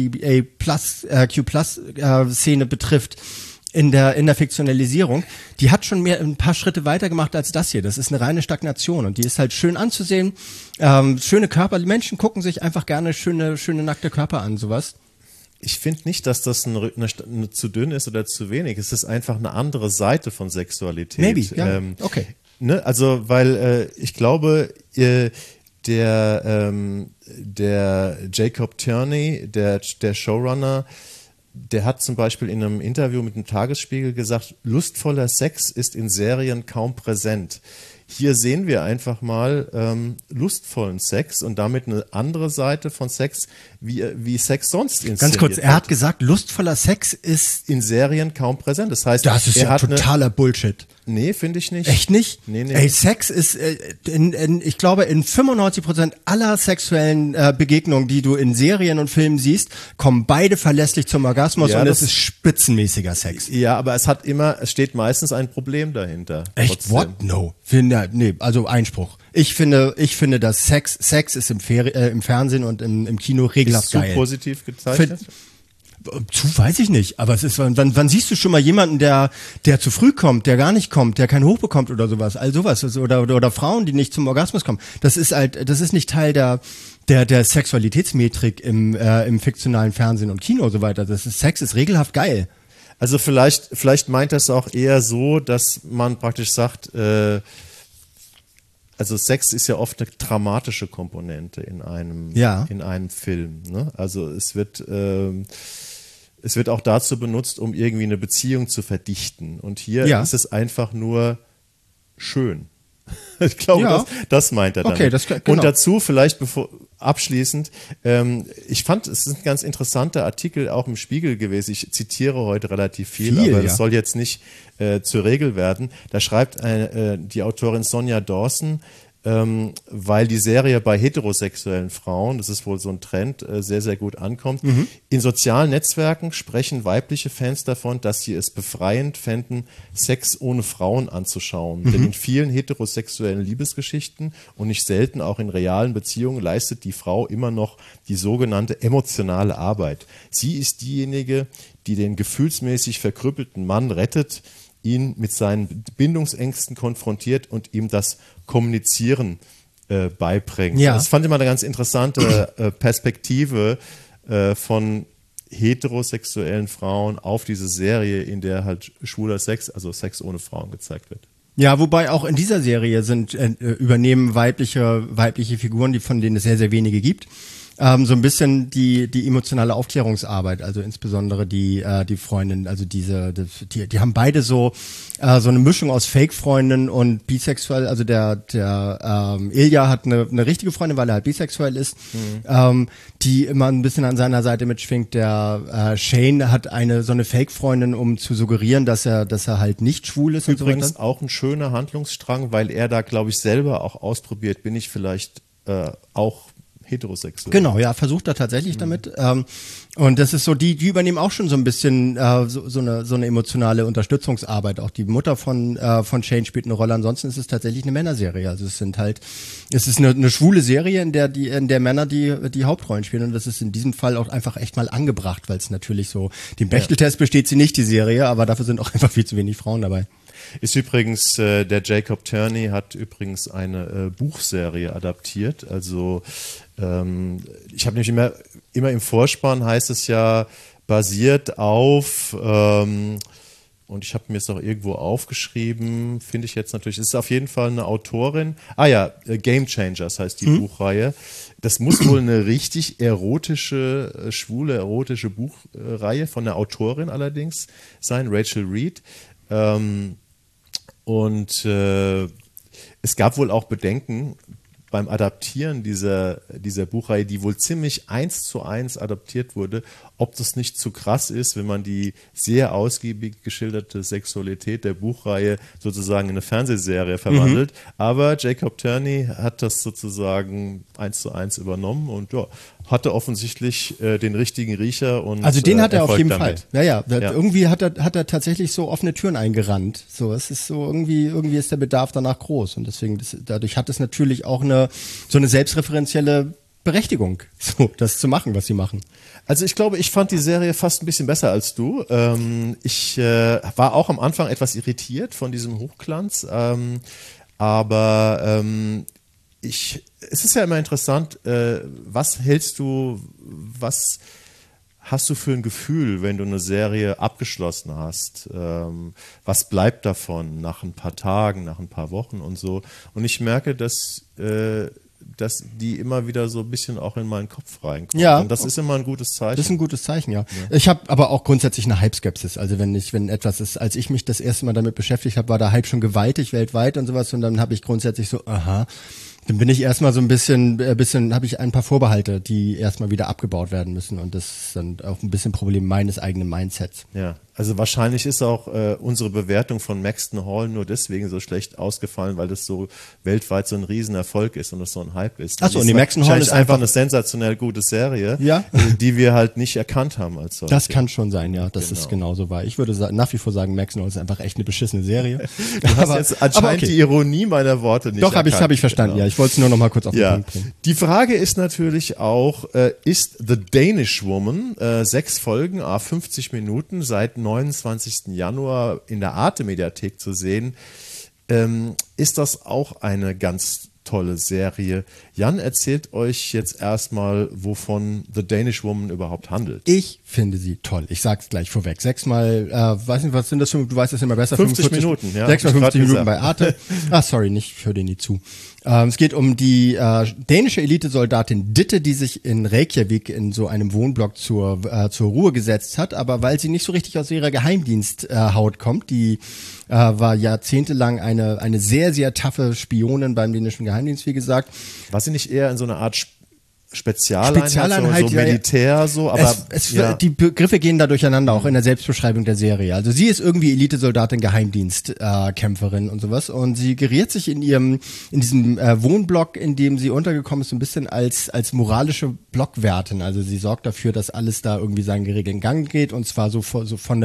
LGBTQ+-Szene betrifft. In der Fiktionalisierung, die hat schon ein paar Schritte weiter gemacht als das hier. Das ist eine reine Stagnation und die ist halt schön anzusehen. Schöne Körper, die Menschen gucken sich einfach gerne schöne nackte Körper an, sowas. Ich finde nicht, dass das eine zu dünn ist oder zu wenig. Es ist einfach eine andere Seite von Sexualität. Maybe, ja, okay. Ne? Also, weil ich glaube, der Jacob Turney, der Showrunner, der hat zum Beispiel in einem Interview mit dem Tagesspiegel gesagt, lustvoller Sex ist in Serien kaum präsent. Hier sehen wir einfach mal lustvollen Sex und damit eine andere Seite von Sex, wie Sex sonst inszeniert. Ganz kurz, er hat gesagt, lustvoller Sex ist in Serien kaum präsent. Das heißt, das ist ja totaler Bullshit. Nee, finde ich nicht. Echt nicht? Nee. Ey, Sex ist, ich glaube, in 95% aller sexuellen Begegnungen, die du in Serien und Filmen siehst, kommen beide verlässlich zum Orgasmus und es ist spitzenmäßiger Sex. Ja, aber es steht meistens ein Problem dahinter. Echt? Trotzdem. What? No. Nee, also Einspruch. Ich finde, dass Sex ist im Fernsehen und im Kino regelhaft geil. Ist zu positiv gezeichnet? Weiß ich nicht, aber es ist, wann siehst du schon mal jemanden, der zu früh kommt, der gar nicht kommt, der keinen Hoch bekommt oder sowas, all sowas, oder Frauen, die nicht zum Orgasmus kommen. Das ist nicht Teil der Sexualitätsmetrik im fiktionalen Fernsehen und Kino und so weiter. Sex ist regelhaft geil. Also vielleicht meint das auch eher so, dass man praktisch sagt, also Sex ist ja oft eine dramatische Komponente in einem Film. Ne? Also es wird auch dazu benutzt, um irgendwie eine Beziehung zu verdichten. Und hier ist es einfach nur schön. Ich glaube, das meint er damit. Okay, genau. Und dazu vielleicht abschließend, ich fand, es ist ein ganz interessanter Artikel auch im Spiegel gewesen. Ich zitiere heute relativ viel, aber das soll jetzt nicht zur Regel werden. Da schreibt die Autorin Sonja Dawson, weil die Serie bei heterosexuellen Frauen, das ist wohl so ein Trend, sehr, sehr gut ankommt. Mhm. In sozialen Netzwerken sprechen weibliche Fans davon, dass sie es befreiend fänden, Sex ohne Frauen anzuschauen. Mhm. Denn in vielen heterosexuellen Liebesgeschichten und nicht selten auch in realen Beziehungen leistet die Frau immer noch die sogenannte emotionale Arbeit. Sie ist diejenige, die den gefühlsmäßig verkrüppelten Mann rettet, ihn mit seinen Bindungsängsten konfrontiert und ihm das Kommunizieren beibringt. Ja. Das fand ich mal eine ganz interessante Perspektive von heterosexuellen Frauen auf diese Serie, in der halt schwuler Sex, also Sex ohne Frauen gezeigt wird. Ja, wobei auch in dieser Serie übernehmen weibliche Figuren, von denen es sehr, sehr wenige gibt. So ein bisschen die emotionale Aufklärungsarbeit, also insbesondere die Freundin, also die haben beide so eine Mischung aus Fake-Freundin und bisexuell, also der Ilja hat eine richtige Freundin, weil er halt bisexuell ist, die immer ein bisschen an seiner Seite mitschwingt. Der Shane hat so eine Fake-Freundin, um zu suggerieren, dass er halt nicht schwul ist. Übrigens und so auch ein schöner Handlungsstrang, weil er da, glaube ich, selber auch ausprobiert, bin ich vielleicht auch heterosexuell. Genau, ja, versucht er tatsächlich damit. Und das ist so, die übernehmen auch schon so ein bisschen so eine emotionale Unterstützungsarbeit. Auch die Mutter von Shane spielt eine Rolle. Ansonsten ist es tatsächlich eine Männerserie. Also es ist eine schwule Serie, in der Männer die Hauptrollen spielen. Und das ist in diesem Fall auch einfach echt mal angebracht, weil es natürlich so, den Bechteltest besteht sie nicht, die Serie, aber dafür sind auch einfach viel zu wenig Frauen dabei. Ist übrigens, der Jacob Turney hat übrigens eine Buchserie adaptiert. Also ich habe nämlich immer im Vorspann heißt es ja basiert auf und ich habe mir es auch irgendwo aufgeschrieben, finde ich jetzt natürlich, es ist auf jeden Fall eine Autorin. Game Changers heißt die Buchreihe. Das muss wohl eine richtig schwule erotische Buchreihe von der Autorin allerdings sein, Rachel Reed. Und es gab wohl auch Bedenken beim Adaptieren dieser Buchreihe, die wohl ziemlich 1:1 adaptiert wurde, ob das nicht zu krass ist, wenn man die sehr ausgiebig geschilderte Sexualität der Buchreihe sozusagen in eine Fernsehserie verwandelt. Aber Jacob Turney hat das sozusagen 1:1 übernommen und ja, hatte offensichtlich den richtigen Riecher und also den hat er auf jeden damit. Fall. Ja. Irgendwie hat er tatsächlich so offene Türen eingerannt. So, es ist so irgendwie ist der Bedarf danach groß und deswegen dadurch hat es natürlich auch so eine selbstreferenzielle Berechtigung, so das zu machen, was sie machen. Also ich glaube, ich fand die Serie fast ein bisschen besser als du. Ich war auch am Anfang etwas irritiert von diesem Hochglanz, aber es ist ja immer interessant, was hast du für ein Gefühl, wenn du eine Serie abgeschlossen hast? Was bleibt davon nach ein paar Tagen, nach ein paar Wochen und so? Und ich merke, dass die immer wieder so ein bisschen auch in meinen Kopf reinkommt. Ja. Und das ist immer ein gutes Zeichen. Das ist ein gutes Zeichen, ja. Ich habe aber auch grundsätzlich eine Hype-Skepsis. Also wenn etwas ist, als ich mich das erste Mal damit beschäftigt habe, war der Hype schon gewaltig weltweit und sowas und dann habe ich grundsätzlich so, dann bin ich erstmal so ein bisschen habe ich ein paar Vorbehalte, die erstmal wieder abgebaut werden müssen und das ist dann auch ein bisschen Problem meines eigenen Mindsets. Ja, also wahrscheinlich ist auch unsere Bewertung von Maxton Hall nur deswegen so schlecht ausgefallen, weil das so weltweit so ein Riesenerfolg ist und das so ein Hype ist. Achso, und die Maxton Hall ist einfach eine sensationell gute Serie, ja? Die wir halt nicht erkannt haben als solche. Das kann schon sein, ja, dass es genauso war. Ich würde nach wie vor sagen, Maxton Hall ist einfach echt eine beschissene Serie. Du hast jetzt anscheinend die Ironie meiner Worte nicht erkannt. Doch, habe ich verstanden, ja. Ich wollte es nur noch mal kurz auf den Punkt bringen. Die Frage ist natürlich auch, ist The Danish Woman 6 Folgen, 50 Minuten, seit 29. Januar in der Arte-Mediathek zu sehen. Ist das auch eine ganz tolle Serie? Jan erzählt euch jetzt erstmal, wovon The Danish Woman überhaupt handelt. Ich finde sie toll. Ich sag's gleich vorweg. 6-mal, weiß nicht, was sind das für, du weißt das immer besser. 50 Minuten, ja. 6 mal 50 Minuten bei Arte. Sorry, ich höre dir nie zu. Es geht um die dänische Elitesoldatin Ditte, die sich in Reykjavik in so einem Wohnblock zur Ruhe gesetzt hat, aber weil sie nicht so richtig aus ihrer Geheimdiensthaut kommt, die war jahrzehntelang eine sehr, sehr taffe Spionin beim dänischen Geheimdienst, wie gesagt. War sie nicht eher in so einer Art Spezialeinheit, so Militär, so, aber die Begriffe gehen da durcheinander, auch in der Selbstbeschreibung der Serie. Also sie ist irgendwie Elitesoldatin, Geheimdienstkämpferin und sowas und sie geriert sich in diesem Wohnblock, in dem sie untergekommen ist, so ein bisschen als moralische Blockwärtin. Also sie sorgt dafür, dass alles da irgendwie seinen geregelten Gang geht und zwar so von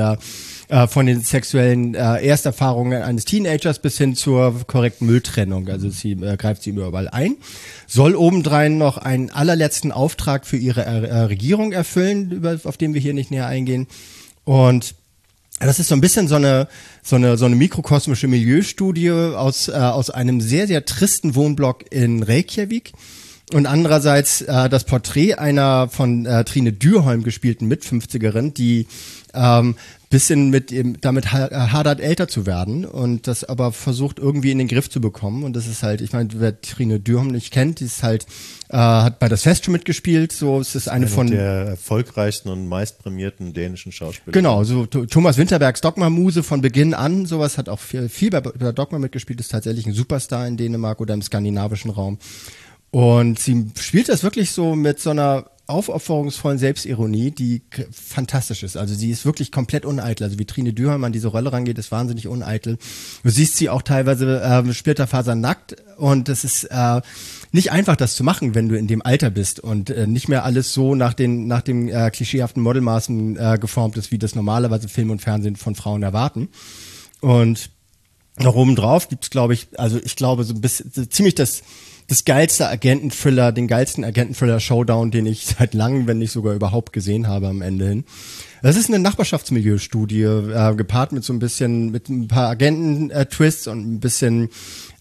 den sexuellen Ersterfahrungen eines Teenagers bis hin zur korrekten Mülltrennung. Also sie greift sie überall ein, soll obendrein noch einen allerletzten Auftrag für ihre Regierung erfüllen, auf den wir hier nicht näher eingehen. Und das ist so ein bisschen so eine mikrokosmische Milieustudie aus einem sehr, sehr tristen Wohnblock in Reykjavik. Und andererseits das Porträt einer von Trine Dyrholm gespielten Mit-50erin, die bisschen damit hadert, älter zu werden und das aber versucht irgendwie in den Griff zu bekommen. Und das ist halt, ich meine, wer Trine Dyrholm nicht kennt, die ist halt, hat bei Das Fest schon mitgespielt. So, es ist eine von der erfolgreichsten und meistprämierten dänischen Schauspieler. Genau, so Thomas Winterbergs Dogma-Muse von Beginn an. Sowas hat auch viel bei Dogma mitgespielt, ist tatsächlich ein Superstar in Dänemark oder im skandinavischen Raum. Und sie spielt das wirklich so mit so einer aufopferungsvollen Selbstironie, die fantastisch ist. Also sie ist wirklich komplett uneitel. Also wie Trine Dyrholm an diese Rolle rangeht, ist wahnsinnig uneitel. Du siehst sie auch teilweise splitterfasernackt und das ist nicht einfach, das zu machen, wenn du in dem Alter bist und nicht mehr alles so nach den klischeehaften Modelmaßen geformt ist, wie das normalerweise Film und Fernsehen von Frauen erwarten. Und noch oben drauf gibt's, glaube ich, so ein bisschen ziemlich den geilsten Agenten-Thriller-Showdown, den ich seit langem, wenn nicht sogar überhaupt gesehen habe am Ende hin. Das ist eine Nachbarschaftsmilieu-Studie, gepaart mit so ein bisschen, mit ein paar Agenten-Twists und ein bisschen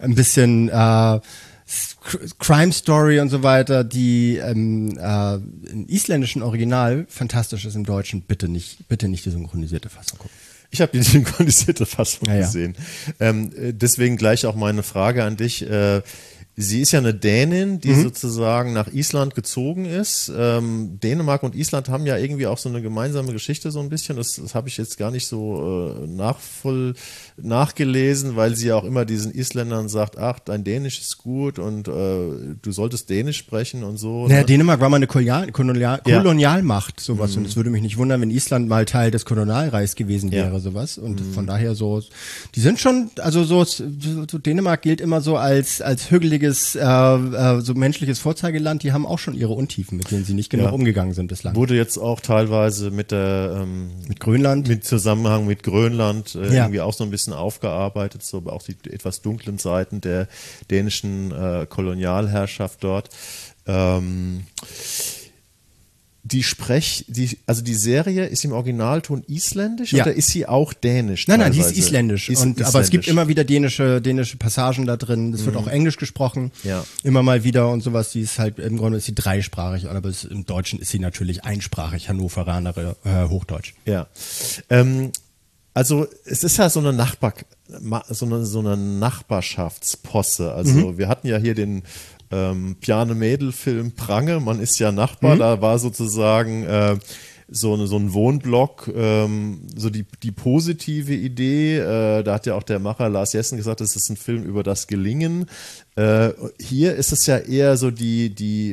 Crime-Story und so weiter, die im isländischen Original fantastisch ist, im Deutschen bitte nicht die synchronisierte Fassung gucken. Ich habe die synchronisierte Fassung gesehen. Deswegen gleich auch meine Frage an dich. sie ist ja eine Dänin, die sozusagen nach Island gezogen ist. Dänemark und Island haben ja irgendwie auch so eine gemeinsame Geschichte so ein bisschen. Das habe ich jetzt gar nicht so nachgelesen, weil sie ja auch immer diesen Isländern sagt, ach, dein Dänisch ist gut und du solltest Dänisch sprechen und so. Naja, Dänemark war mal eine Kolonialmacht, sowas. Und es würde mich nicht wundern, wenn Island mal Teil des Kolonialreichs gewesen wäre, sowas. Und von daher so, die sind schon, also so Dänemark gilt immer so als hügeliges, so menschliches Vorzeigeland. Die haben auch schon ihre Untiefen, mit denen sie nicht genug umgegangen sind bislang. Wurde jetzt auch teilweise mit Grönland, mit Zusammenhang mit Grönland irgendwie auch so ein bisschen aufgearbeitet, so auch die etwas dunklen Seiten der dänischen Kolonialherrschaft dort. Die Serie ist im Originalton isländisch oder ist sie auch dänisch? Nein, die ist isländisch. Aber es gibt immer wieder dänische Passagen da drin. Es wird auch Englisch gesprochen. Ja. Immer mal wieder und sowas. Die ist halt, im Grunde ist sie dreisprachig, aber im Deutschen ist sie natürlich einsprachig, Hannoveraner Hochdeutsch. Ja. Also es ist ja so eine Nachbarschaftsposse. Also wir hatten ja hier den Bjarne Mädel-Film Prange, man ist ja Nachbar, da war sozusagen so ein Wohnblock, so die positive Idee, da hat ja auch der Macher Lars Jessen gesagt, das ist ein Film über das Gelingen. Hier ist es ja eher so die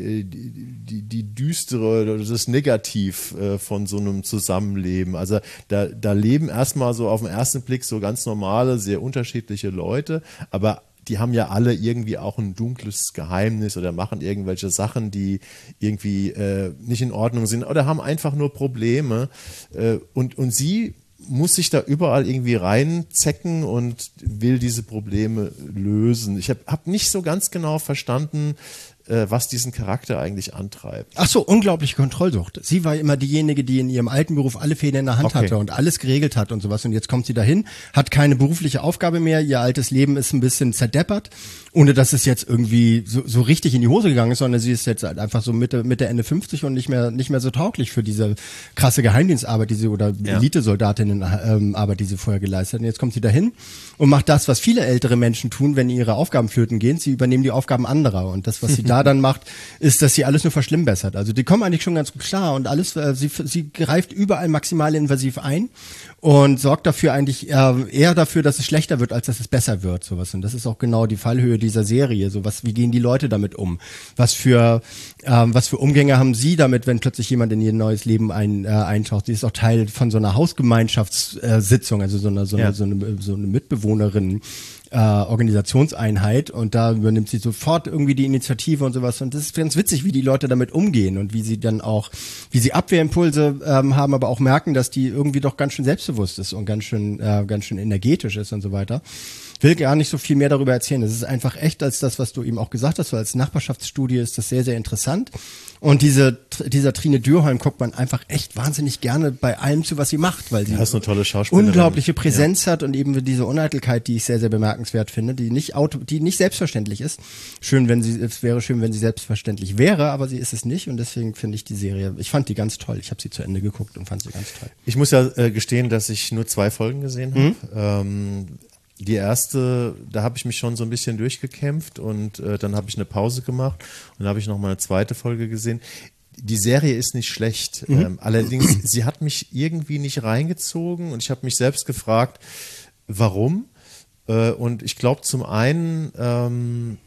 düstere, das Negativ von so einem Zusammenleben. Also da leben erstmal so auf den ersten Blick so ganz normale, sehr unterschiedliche Leute, aber die haben ja alle irgendwie auch ein dunkles Geheimnis oder machen irgendwelche Sachen, die irgendwie nicht in Ordnung sind oder haben einfach nur Probleme. Und sie muss sich da überall irgendwie reinzecken und will diese Probleme lösen. Ich hab nicht so ganz genau verstanden, was diesen Charakter eigentlich antreibt. Ach so, unglaubliche Kontrollsucht. Sie war immer diejenige, die in ihrem alten Beruf alle Fäden in der Hand hatte und alles geregelt hat und sowas. Und jetzt kommt sie dahin, hat keine berufliche Aufgabe mehr, ihr altes Leben ist ein bisschen zerdeppert, ohne dass es jetzt irgendwie so richtig in die Hose gegangen ist, sondern sie ist jetzt halt einfach so Mitte, Ende 50 und nicht mehr so tauglich für diese krasse Geheimdienstarbeit, Elitesoldatinnenarbeit, die sie vorher geleistet hat. Und jetzt kommt sie dahin und macht das, was viele ältere Menschen tun, wenn ihre Aufgaben flöten gehen. Sie übernehmen die Aufgaben anderer. Und das, was sie da dann macht, ist, dass sie alles nur verschlimmbessert. Also die kommen eigentlich schon ganz gut klar und alles, sie greift überall maximal invasiv ein und sorgt dafür eigentlich eher dafür, dass es schlechter wird, als dass es besser wird, sowas. Und das ist auch genau die Fallhöhe dieser Serie. Wie gehen die Leute damit um? Was für Umgänge haben sie damit, wenn plötzlich jemand in ihr neues Leben eintaucht? Sie ist auch Teil von so einer Hausgemeinschaftssitzung, also so eine Mitbewohnerin. Organisationseinheit und da übernimmt sie sofort irgendwie die Initiative und sowas und das ist ganz witzig, wie die Leute damit umgehen und wie sie Abwehrimpulse haben, aber auch merken, dass die irgendwie doch ganz schön selbstbewusst ist und ganz schön energetisch ist und so weiter. Will gar nicht so viel mehr darüber erzählen. Das ist einfach echt als das, was du eben auch gesagt hast, so als Nachbarschaftsstudie ist das sehr, sehr interessant. Und dieser Trine Dürholm guckt man einfach echt wahnsinnig gerne bei allem zu, was sie macht, weil sie ist eine tolle Schauspielerin. Unglaubliche Präsenz hat und eben diese Uneitelkeit, die ich sehr, sehr bemerkenswert finde, die nicht selbstverständlich ist. Es wäre schön, wenn sie selbstverständlich wäre, aber sie ist es nicht und deswegen finde ich die Serie, ich fand die ganz toll. Ich habe sie zu Ende geguckt und fand sie ganz toll. Ich muss ja gestehen, dass ich nur 2 Folgen gesehen habe. Die erste, da habe ich mich schon so ein bisschen durchgekämpft und dann habe ich eine Pause gemacht und dann habe ich noch mal eine zweite Folge gesehen. Die Serie ist nicht schlecht, allerdings, sie hat mich irgendwie nicht reingezogen und ich habe mich selbst gefragt, warum? Und ich glaube, zum einen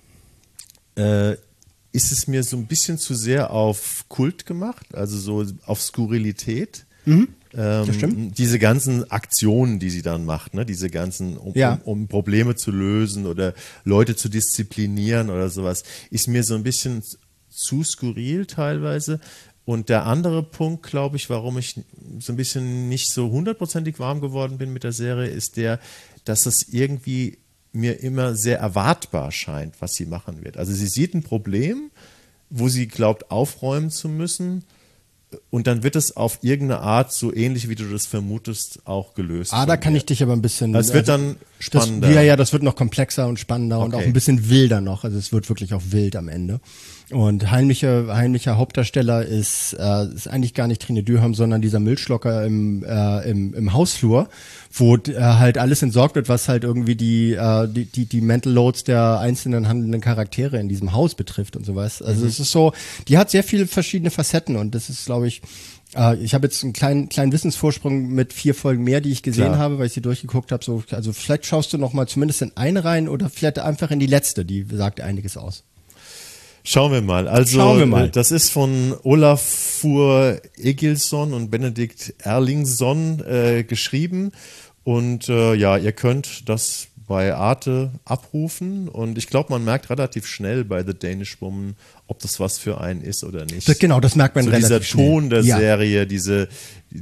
ist es mir so ein bisschen zu sehr auf Kult gemacht, also so auf Skurrilität. Das stimmt. Diese ganzen Aktionen, die sie dann macht, ne, diese ganzen, um Probleme zu lösen oder Leute zu disziplinieren oder sowas, ist mir so ein bisschen zu skurril teilweise. Und der andere Punkt, glaube ich, warum ich so ein bisschen nicht so 100%ig warm geworden bin mit der Serie, ist dass es irgendwie mir immer sehr erwartbar scheint, was sie machen wird. Also sie sieht ein Problem, wo sie glaubt, aufräumen zu müssen. Und dann wird es auf irgendeine Art, so ähnlich wie du das vermutest, auch gelöst. Da kann ich dich aber ein bisschen... Es wird dann spannender? Das wird noch komplexer und spannender und auch ein bisschen wilder noch. Also es wird wirklich auch wild am Ende. Und heimlicher Hauptdarsteller ist eigentlich gar nicht Trine Dürholm, sondern dieser Müllschlocker im Hausflur, wo halt alles entsorgt wird, was halt irgendwie die Mental Loads der einzelnen handelnden Charaktere in diesem Haus betrifft und sowas. Also es ist so, die hat sehr viele verschiedene Facetten und das ist, glaube ich, ich habe jetzt einen kleinen Wissensvorsprung mit 4 Folgen mehr, die ich gesehen habe, weil ich sie durchgeguckt habe. So, also vielleicht schaust du noch mal zumindest in eine rein oder vielleicht einfach in die letzte, die sagt einiges aus. Schauen wir mal. Also das ist von Olafur Egilsson und Benedikt Erlingsson geschrieben und ihr könnt das bei Arte abrufen und ich glaube, man merkt relativ schnell bei The Danish Woman, ob das was für einen ist oder nicht. Das merkt man relativ schnell. Dieser Ton der Serie, diese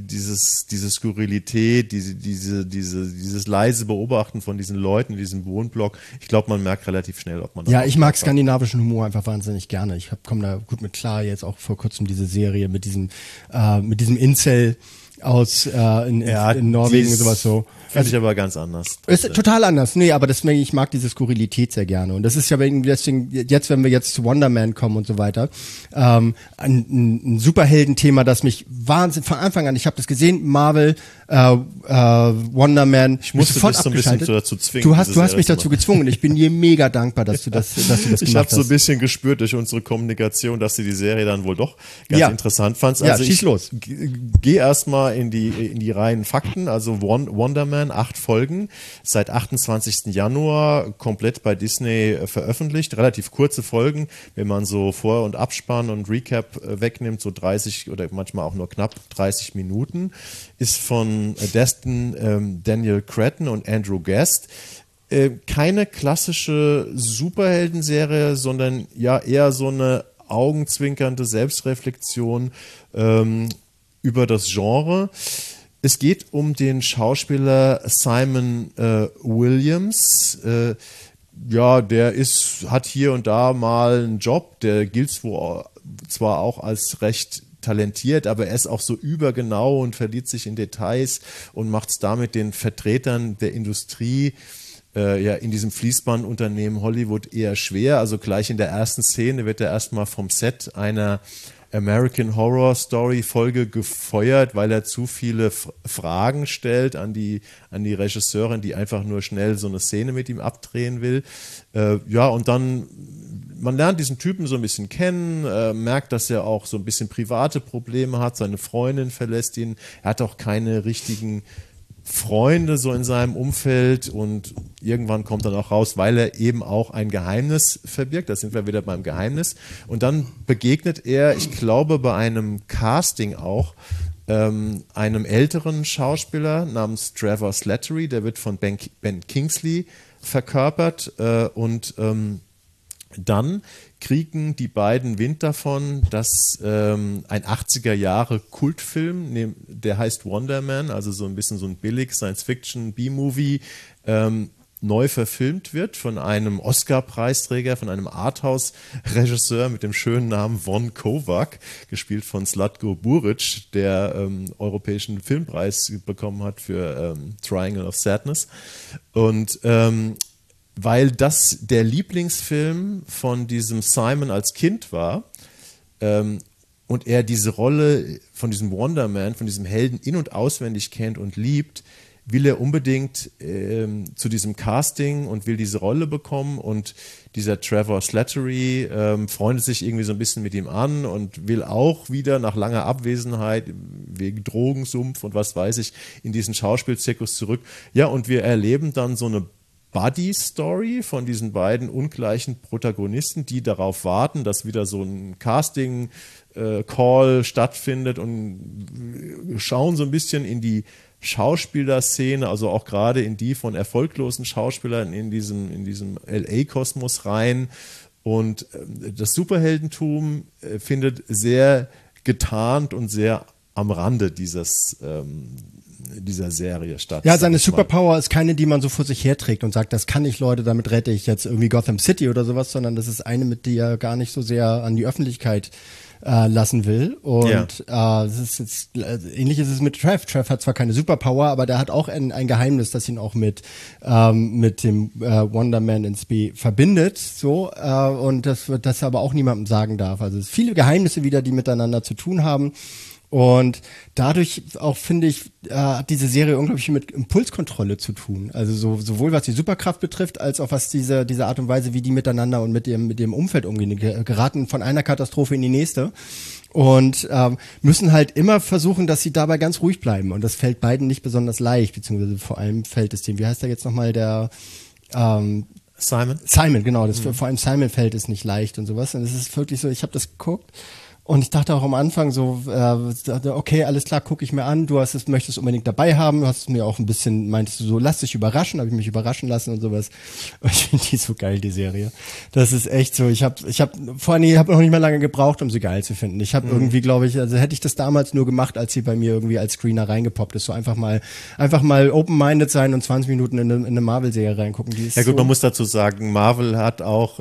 Skurrilität, dieses leise Beobachten von diesen Leuten in diesem Wohnblock. Ich glaube, man merkt relativ schnell, ob man das. Ja, ich mag skandinavischen Humor einfach wahnsinnig gerne. Ich komme da gut mit klar. Jetzt auch vor kurzem diese Serie mit diesem Incel aus in Norwegen und sowas so. Finde ich aber ganz anders. Ist total anders. Nee, aber deswegen, ich mag diese Skurrilität sehr gerne. Und das ist ja deswegen, jetzt, wenn wir jetzt zu Wonder Man kommen und so weiter, ein Superheldenthema, das mich wahnsinnig, von Anfang an, ich habe das gesehen, Marvel, Wonder Man, ich musste dich so ein bisschen dazu zwingen. Du hast mich dazu gezwungen. Ich bin dir mega dankbar, dass du das gemacht hast. Ich habe so ein bisschen gespürt durch unsere Kommunikation, dass du die Serie dann wohl doch ganz interessant fandst. Also schieß los. Geh erstmal in die reinen Fakten. Also Wonder Man, 8 Folgen, seit 28. Januar komplett bei Disney veröffentlicht. Relativ kurze Folgen, wenn man so Vor- und Abspann und Recap wegnimmt, so 30 oder manchmal auch nur knapp 30 Minuten. Ist von Daniel Cretton und Andrew Guest. Keine klassische Superheldenserie, sondern ja eher so eine augenzwinkernde Selbstreflexion über das Genre. Es geht um den Schauspieler Simon Williams. Der hat hier und da mal einen Job, der gilt zwar auch als recht talentiert, aber er ist auch so übergenau und verliert sich in Details und macht es damit den Vertretern der Industrie in diesem Fließbandunternehmen Hollywood eher schwer. Also gleich in der ersten Szene wird er erstmal vom Set einer American Horror Story Folge gefeuert, weil er zu viele Fragen stellt an die Regisseurin, die einfach nur schnell so eine Szene mit ihm abdrehen will. Und dann, man lernt diesen Typen so ein bisschen kennen, merkt, dass er auch so ein bisschen private Probleme hat, seine Freundin verlässt ihn, er hat auch keine richtigen Freunde so in seinem Umfeld und irgendwann kommt dann auch raus, weil er eben auch ein Geheimnis verbirgt, da sind wir wieder beim Geheimnis und dann begegnet er, ich glaube bei einem Casting auch, einem älteren Schauspieler namens Trevor Slattery, der wird von Ben Kingsley verkörpert und dann kriegen die beiden Wind davon, dass ein 80er-Jahre-Kultfilm, der heißt Wonder Man, also so ein bisschen so ein billig Science-Fiction-B-Movie, neu verfilmt wird von einem Oscar-Preisträger, von einem Arthouse-Regisseur mit dem schönen Namen Von Kovac, gespielt von Zlatko Buric, der Europäischen Filmpreis bekommen hat für Triangle of Sadness. Und weil das der Lieblingsfilm von diesem Simon als Kind war und er diese Rolle von diesem Wonder Man, von diesem Helden in- und auswendig kennt und liebt, will er unbedingt zu diesem Casting und will diese Rolle bekommen und dieser Trevor Slattery freundet sich irgendwie so ein bisschen mit ihm an und will auch wieder nach langer Abwesenheit wegen Drogensumpf und was weiß ich in diesen Schauspielzirkus zurück. Ja, und wir erleben dann so eine Buddy-Story von diesen beiden ungleichen Protagonisten, die darauf warten, dass wieder so ein Casting-Call stattfindet und schauen so ein bisschen in die Schauspielerszene, also auch gerade in die von erfolglosen Schauspielern in diesem LA-Kosmos rein. Und das Superheldentum findet sehr getarnt und sehr am Rande dieser Serie statt. Ja, seine Superpower ist keine, die man so vor sich herträgt und sagt, das kann ich, Leute, damit rette ich jetzt irgendwie Gotham City oder sowas, sondern das ist eine, mit der er gar nicht so sehr an die Öffentlichkeit lassen will. Und es ist jetzt, ähnlich ist es mit Trev. Trev hat zwar keine Superpower, aber der hat auch ein Geheimnis, das ihn auch mit dem Wonder Man ins B verbindet. So und das aber auch niemandem sagen darf. Also es sind viele Geheimnisse wieder, die miteinander zu tun haben. Und dadurch auch, finde ich, hat diese Serie unglaublich mit Impulskontrolle zu tun. Also sowohl was die Superkraft betrifft, als auch was diese Art und Weise, wie die miteinander und mit dem Umfeld umgehen. Die geraten von einer Katastrophe in die nächste und müssen halt immer versuchen, dass sie dabei ganz ruhig bleiben. Und das fällt beiden nicht besonders leicht, beziehungsweise vor allem fällt es dem, wie heißt der jetzt nochmal, der Simon, genau. Vor allem Simon fällt es nicht leicht und sowas. Und es ist wirklich so, ich habe das geguckt. Und ich dachte auch am Anfang so, okay, alles klar, gucke ich mir an, möchtest unbedingt dabei haben, du hast es mir auch ein bisschen, meintest du so, lass dich überraschen, habe ich mich überraschen lassen und sowas. Und ich finde die so geil, die Serie. Das ist echt so, ich habe noch nicht mal lange gebraucht, um sie geil zu finden. Ich habe irgendwie, glaube ich, also hätte ich das damals nur gemacht, als sie bei mir irgendwie als Screener reingepoppt ist, so einfach mal open-minded sein und 20 Minuten in eine Marvel-Serie reingucken. Die ist ja gut, so, man muss dazu sagen, Marvel hat auch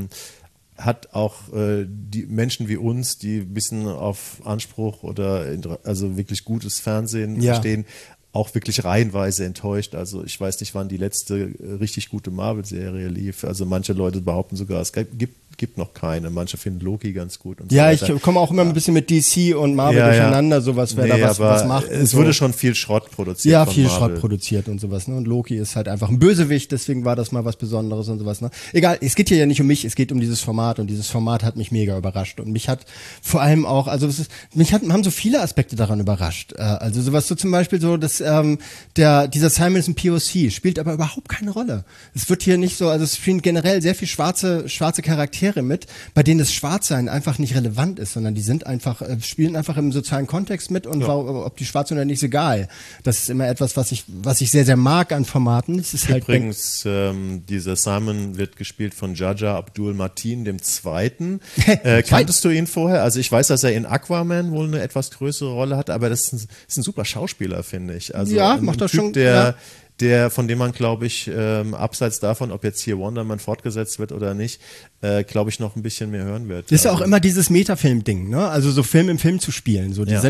die Menschen wie uns, die ein bisschen auf Anspruch oder also wirklich gutes Fernsehen stehen, auch wirklich reihenweise enttäuscht. Also ich weiß nicht, wann die letzte richtig gute Marvel-Serie lief. Also manche Leute behaupten sogar, es gibt noch keine. Manche finden Loki ganz gut. Und so weiter. Ich komme auch immer ein bisschen mit DC und Marvel durcheinander, sowas, wer da was macht. Es wurde schon viel Schrott produziert. Ja, viel Schrott produziert und sowas. Ne? Und Loki ist halt einfach ein Bösewicht, deswegen war das mal was Besonderes und sowas. Ne? Egal, es geht hier ja nicht um mich, es geht um dieses Format und dieses Format hat mich mega überrascht. Und mich hat vor allem auch, also haben so viele Aspekte daran überrascht. Also sowas so zum Beispiel so, dass dieser Simon ist ein POC, spielt aber überhaupt keine Rolle. Es wird hier nicht so, also es spielen generell sehr viel schwarze Charaktere mit, bei denen das Schwarzsein einfach nicht relevant ist, sondern die sind einfach, spielen einfach im sozialen Kontext mit und ob die schwarz sind oder nicht, ist egal. Das ist immer etwas, was ich sehr, sehr mag an Formaten. Es ist übrigens, dieser Simon wird gespielt von Jaja Abdul Mateen II. Kanntest du ihn vorher? Also ich weiß, dass er in Aquaman wohl eine etwas größere Rolle hat, aber das ist ein super Schauspieler, finde ich. Also macht das Typ, schon. Von dem man, glaube ich, abseits davon, ob jetzt hier Wonder Man fortgesetzt wird oder nicht, glaube ich, noch ein bisschen mehr hören wird. Das ist ja auch immer dieses Metafilm-Ding, ne? Also so Film im Film zu spielen. So, die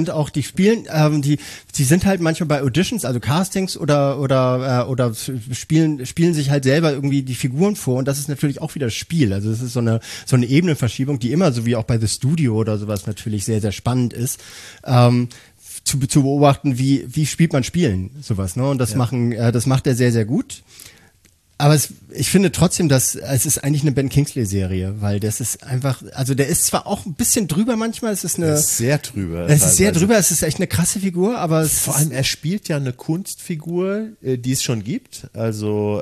sind halt manchmal bei Auditions, also Castings oder spielen sich halt selber irgendwie die Figuren vor und das ist natürlich auch wieder das Spiel. Also das ist so eine Ebenenverschiebung, die immer so wie auch bei The Studio oder sowas natürlich sehr, sehr spannend ist. Zu beobachten, wie spielt man Spielen, sowas, ne? Und das macht er sehr, sehr gut. Aber ich finde trotzdem, dass es ist eigentlich eine Ben Kingsley-Serie, weil das ist einfach, also der ist zwar auch ein bisschen drüber manchmal, es ist sehr drüber. Es ist sehr drüber, es ist echt eine krasse Figur, aber vor allem er spielt ja eine Kunstfigur, die es schon gibt. Also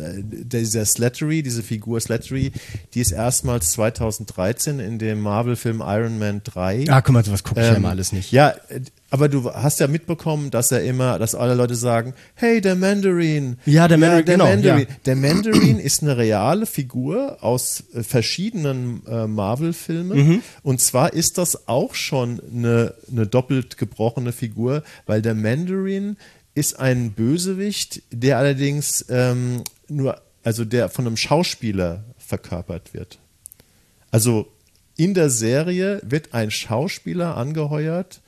diese Figur Slattery, die ist erstmals 2013 in dem Marvel-Film Iron Man 3. Ah, guck mal, sowas gucke ich ja immer alles nicht. Ja, aber du hast ja mitbekommen, dass alle Leute sagen, hey, der Mandarin. Ja, der Mandarin, genau. Ja. Der Mandarin ist eine reale Figur aus verschiedenen Marvel-Filmen. Und zwar ist das auch schon eine doppelt gebrochene Figur, weil der Mandarin ist ein Bösewicht, der allerdings der von einem Schauspieler verkörpert wird. Also in der Serie wird ein Schauspieler angeheuert,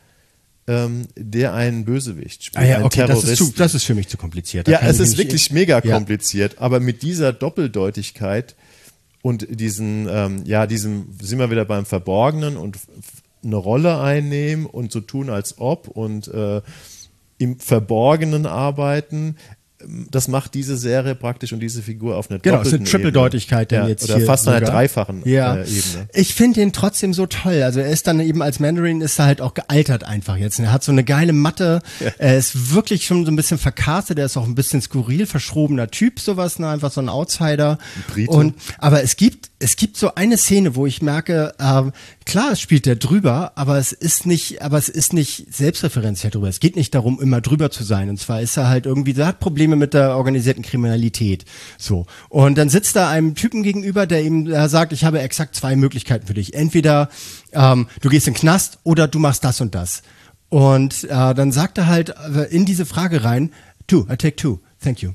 der einen Bösewicht spielt. Ah ja, okay, das ist für mich zu kompliziert. Ja, es ist wirklich mega kompliziert, aber mit dieser Doppeldeutigkeit und diesem sind wir wieder beim Verborgenen und eine Rolle einnehmen und so tun, als ob und im Verborgenen arbeiten. Das macht diese Serie praktisch und diese Figur auf einer doppelten Ebene. Genau, es ist eine Trippeldeutigkeit denn jetzt oder hier fast sogar. Einer dreifachen Ebene. Ich finde ihn trotzdem so toll. Also er ist dann eben als Mandarin ist er halt auch gealtert einfach jetzt. Er hat so eine geile Matte. Ja. Er ist wirklich schon so ein bisschen verkastet. Er ist auch ein bisschen skurril, verschrobener Typ, sowas, ne? Einfach so ein Outsider. Aber es gibt so eine Szene, wo ich merke, klar, es spielt der drüber, aber es ist nicht selbstreferenziell drüber. Es geht nicht darum, immer drüber zu sein. Und zwar ist er halt irgendwie, der hat Probleme mit der organisierten Kriminalität. So. Und dann sitzt da einem Typen gegenüber, der ihm sagt, ich habe exakt 2 Möglichkeiten für dich. Entweder du gehst in den Knast oder du machst das und das. Und dann sagt er halt in diese Frage rein, I take 2, thank you.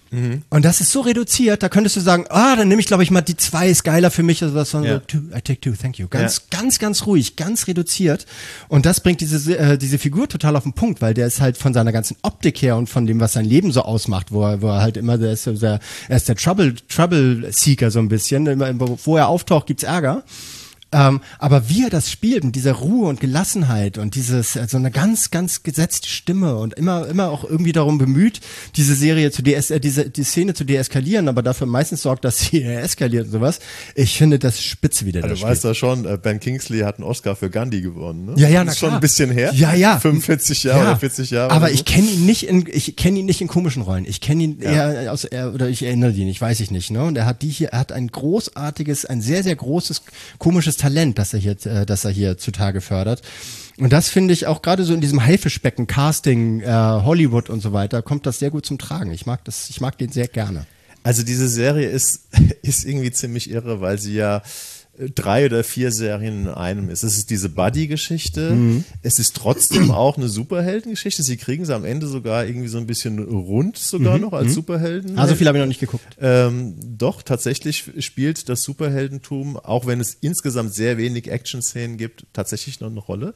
Und das ist so reduziert, da könntest du sagen, dann nehme ich, glaube ich, mal die 2 ist geiler für mich, also was so, I take 2, thank you. Ganz ruhig, ganz reduziert. Und das bringt diese Figur total auf den Punkt, weil der ist halt von seiner ganzen Optik her und von dem, was sein Leben so ausmacht, wo er halt immer, er ist der Trouble-Seeker so ein bisschen, wo er auftaucht, gibt's Ärger. Aber wie er das spielt mit dieser Ruhe und Gelassenheit und so eine ganz, ganz gesetzte Stimme und immer auch irgendwie darum bemüht, diese Serie die Szene zu deeskalieren, aber dafür meistens sorgt, dass sie eskaliert und sowas. Ich finde das spitze, wie der das spielt. Du weißt ja schon, Ben Kingsley hat einen Oscar für Gandhi gewonnen, ne? Ja, das ist schon ein bisschen her. Ja. 45 Jahre oder 40 Jahre. Aber ich kenne ihn nicht in komischen Rollen. Ich kenne ihn eher oder ich erinnere ihn, ich weiß ich nicht, ne? Und er hat ein sehr, sehr großes, komisches Talent, das er hier zutage fördert. Und das finde ich auch gerade so in diesem Haifischbecken, Casting, Hollywood und so weiter, kommt das sehr gut zum Tragen. Ich mag den sehr gerne. Also diese Serie ist irgendwie ziemlich irre, weil sie ja 3 oder 4 Serien in einem ist. Es ist diese Buddy-Geschichte. Es ist trotzdem auch eine Superhelden-Geschichte. Sie kriegen sie am Ende sogar irgendwie so ein bisschen rund noch als Superhelden. Also viel habe ich noch nicht geguckt. Doch, tatsächlich spielt das Superheldentum, auch wenn es insgesamt sehr wenig Action-Szenen gibt, tatsächlich noch eine Rolle.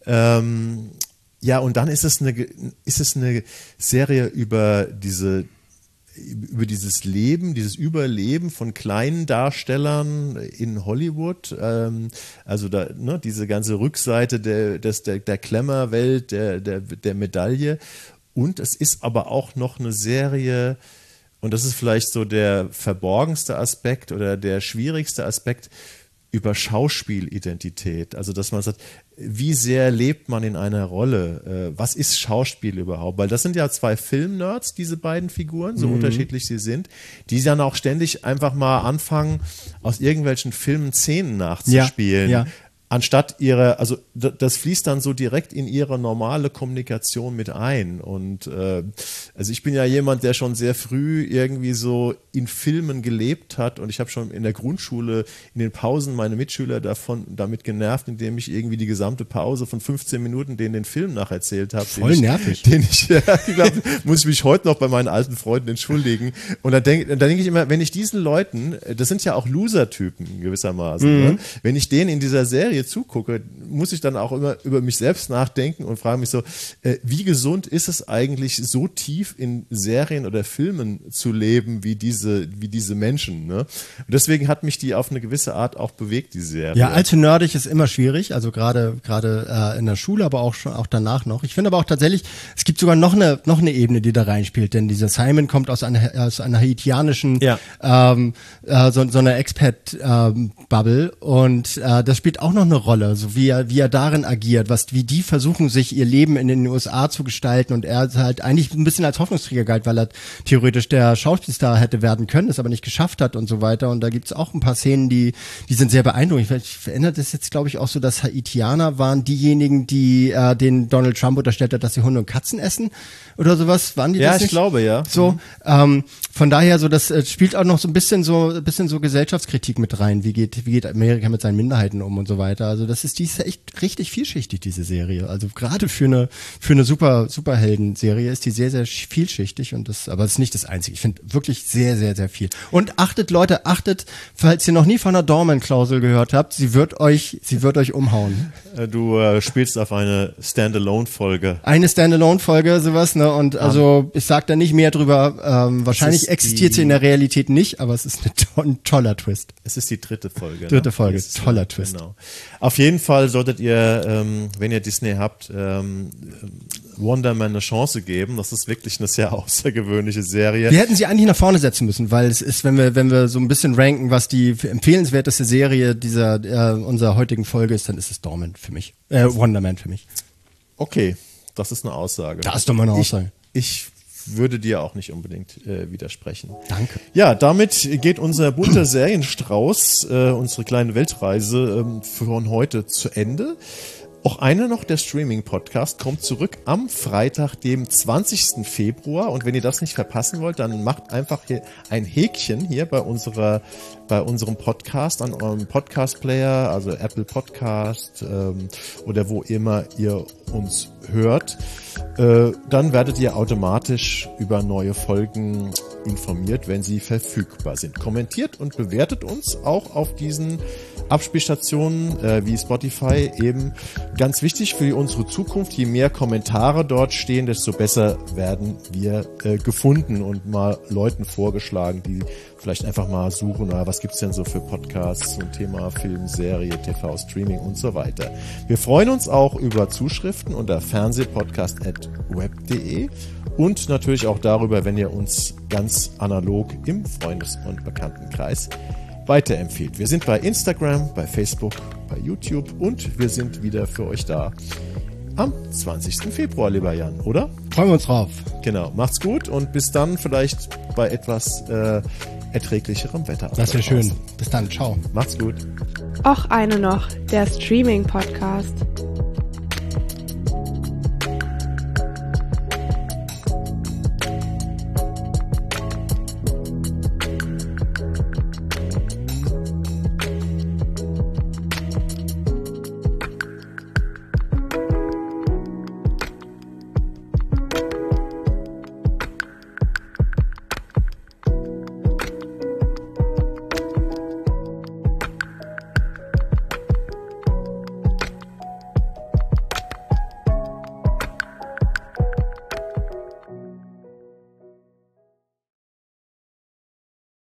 Ja, und dann ist es eine Serie über dieses Leben, dieses Überleben von kleinen Darstellern in Hollywood, also diese ganze Rückseite der Glamour-Welt, der Medaille. Und es ist aber auch noch eine Serie, und das ist vielleicht so der verborgenste Aspekt oder der schwierigste Aspekt, über Schauspielidentität. Also, dass man sagt, wie sehr lebt man in einer Rolle? Was ist Schauspiel überhaupt? Weil das sind ja 2 Filmnerds, diese beiden Figuren, so unterschiedlich sie sind, die dann auch ständig einfach mal anfangen, aus irgendwelchen Filmen Szenen nachzuspielen. Ja. Anstatt also das fließt dann so direkt in ihre normale Kommunikation mit ein. Und also ich bin ja jemand, der schon sehr früh irgendwie so in Filmen gelebt hat, und ich habe schon in der Grundschule in den Pausen meine Mitschüler damit genervt, indem ich irgendwie die gesamte Pause von 15 Minuten den Film nacherzählt habe. Voll nervig. Muss ich mich heute noch bei meinen alten Freunden entschuldigen. Und dann denk ich immer, wenn ich diesen Leuten, das sind ja auch Loser-Typen gewissermaßen, ne? Wenn ich denen in dieser Serie zugucke, muss ich dann auch immer über mich selbst nachdenken und frage mich so, wie gesund ist es eigentlich, so tief in Serien oder Filmen zu leben wie diese Menschen, ne? Und deswegen hat mich die auf eine gewisse Art auch bewegt, die Serie. Ja, allzu nerdig ist immer schwierig, also gerade in der Schule, aber auch danach noch. Ich finde aber auch tatsächlich, es gibt sogar noch eine Ebene, die da reinspielt, denn dieser Simon kommt aus einer haitianischen so einer Expat-Bubble, und das spielt auch noch eine Rolle, so wie er darin agiert, wie die versuchen, sich ihr Leben in den USA zu gestalten, und er halt eigentlich ein bisschen als Hoffnungsträger galt, weil er theoretisch der Schauspielstar hätte werden können, es aber nicht geschafft hat und so weiter. Und da gibt's auch ein paar Szenen, die sind sehr beeindruckend. Ich verändert das jetzt, glaube ich, auch so, dass Haitianer waren diejenigen, die den Donald Trump unterstellt hat, dass sie Hunde und Katzen essen oder sowas. Waren die das nicht? Ja, ich glaube, ja. So, von daher so, das spielt auch noch so ein bisschen so Gesellschaftskritik mit rein. Wie geht Amerika mit seinen Minderheiten um und so weiter. Also die ist echt richtig vielschichtig, diese Serie. Also gerade für eine Superhelden-Serie ist die sehr, sehr vielschichtig, aber es ist nicht das Einzige. Ich finde wirklich sehr, sehr, sehr viel. Und achtet, falls ihr noch nie von einer Dorman-Klausel gehört habt, sie wird euch umhauen. Du spielst auf eine Standalone-Folge. Eine Standalone-Folge, sowas, ne? Und also ich sag da nicht mehr drüber. Wahrscheinlich existiert sie in der Realität nicht, aber es ist ein toller Twist. Es ist die 3. Folge. Dritte Folge, toller Twist. Genau. Auf jeden Fall solltet ihr, wenn ihr Disney habt, Wonder Man eine Chance geben. Das ist wirklich eine sehr außergewöhnliche Serie. Wir hätten sie eigentlich nach vorne setzen müssen, weil es ist, wenn wir so ein bisschen ranken, was die empfehlenswerteste Serie unserer heutigen Folge ist, dann ist es Dorman für mich. Wonder Man für mich. Okay, das ist eine Aussage. Das ist doch mal eine Aussage. Ich würde dir auch nicht unbedingt widersprechen. Danke. Ja, damit geht unser bunter Serienstrauß, unsere kleine Weltreise von heute zu Ende. Auch einer noch, der Streaming-Podcast, kommt zurück am Freitag, dem 20. Februar. Und wenn ihr das nicht verpassen wollt, dann macht einfach hier ein Häkchen hier bei unserem Podcast, an eurem Podcast-Player, also Apple Podcast oder wo immer ihr uns hört. Dann werdet ihr automatisch über neue Folgen informiert, wenn sie verfügbar sind. Kommentiert und bewertet uns auch auf diesen Abspielstationen wie Spotify, eben ganz wichtig für unsere Zukunft. Je mehr Kommentare dort stehen, desto besser werden wir gefunden und mal Leuten vorgeschlagen, die vielleicht einfach mal suchen, was gibt's denn so für Podcasts zum Thema Film, Serie, TV, Streaming und so weiter. Wir freuen uns auch über Zuschriften unter fernsehpodcast@web.de und natürlich auch darüber, wenn ihr uns ganz analog im Freundes- und Bekanntenkreis weiterempfiehlt. Wir sind bei Instagram, bei Facebook, bei YouTube und wir sind wieder für euch da am 20. Februar, lieber Jan, oder? Freuen wir uns drauf. Genau, macht's gut und bis dann vielleicht bei etwas erträglicherem Wetter. Das wäre schön. Bis dann, ciao. Macht's gut. Och eine noch, der Streaming-Podcast.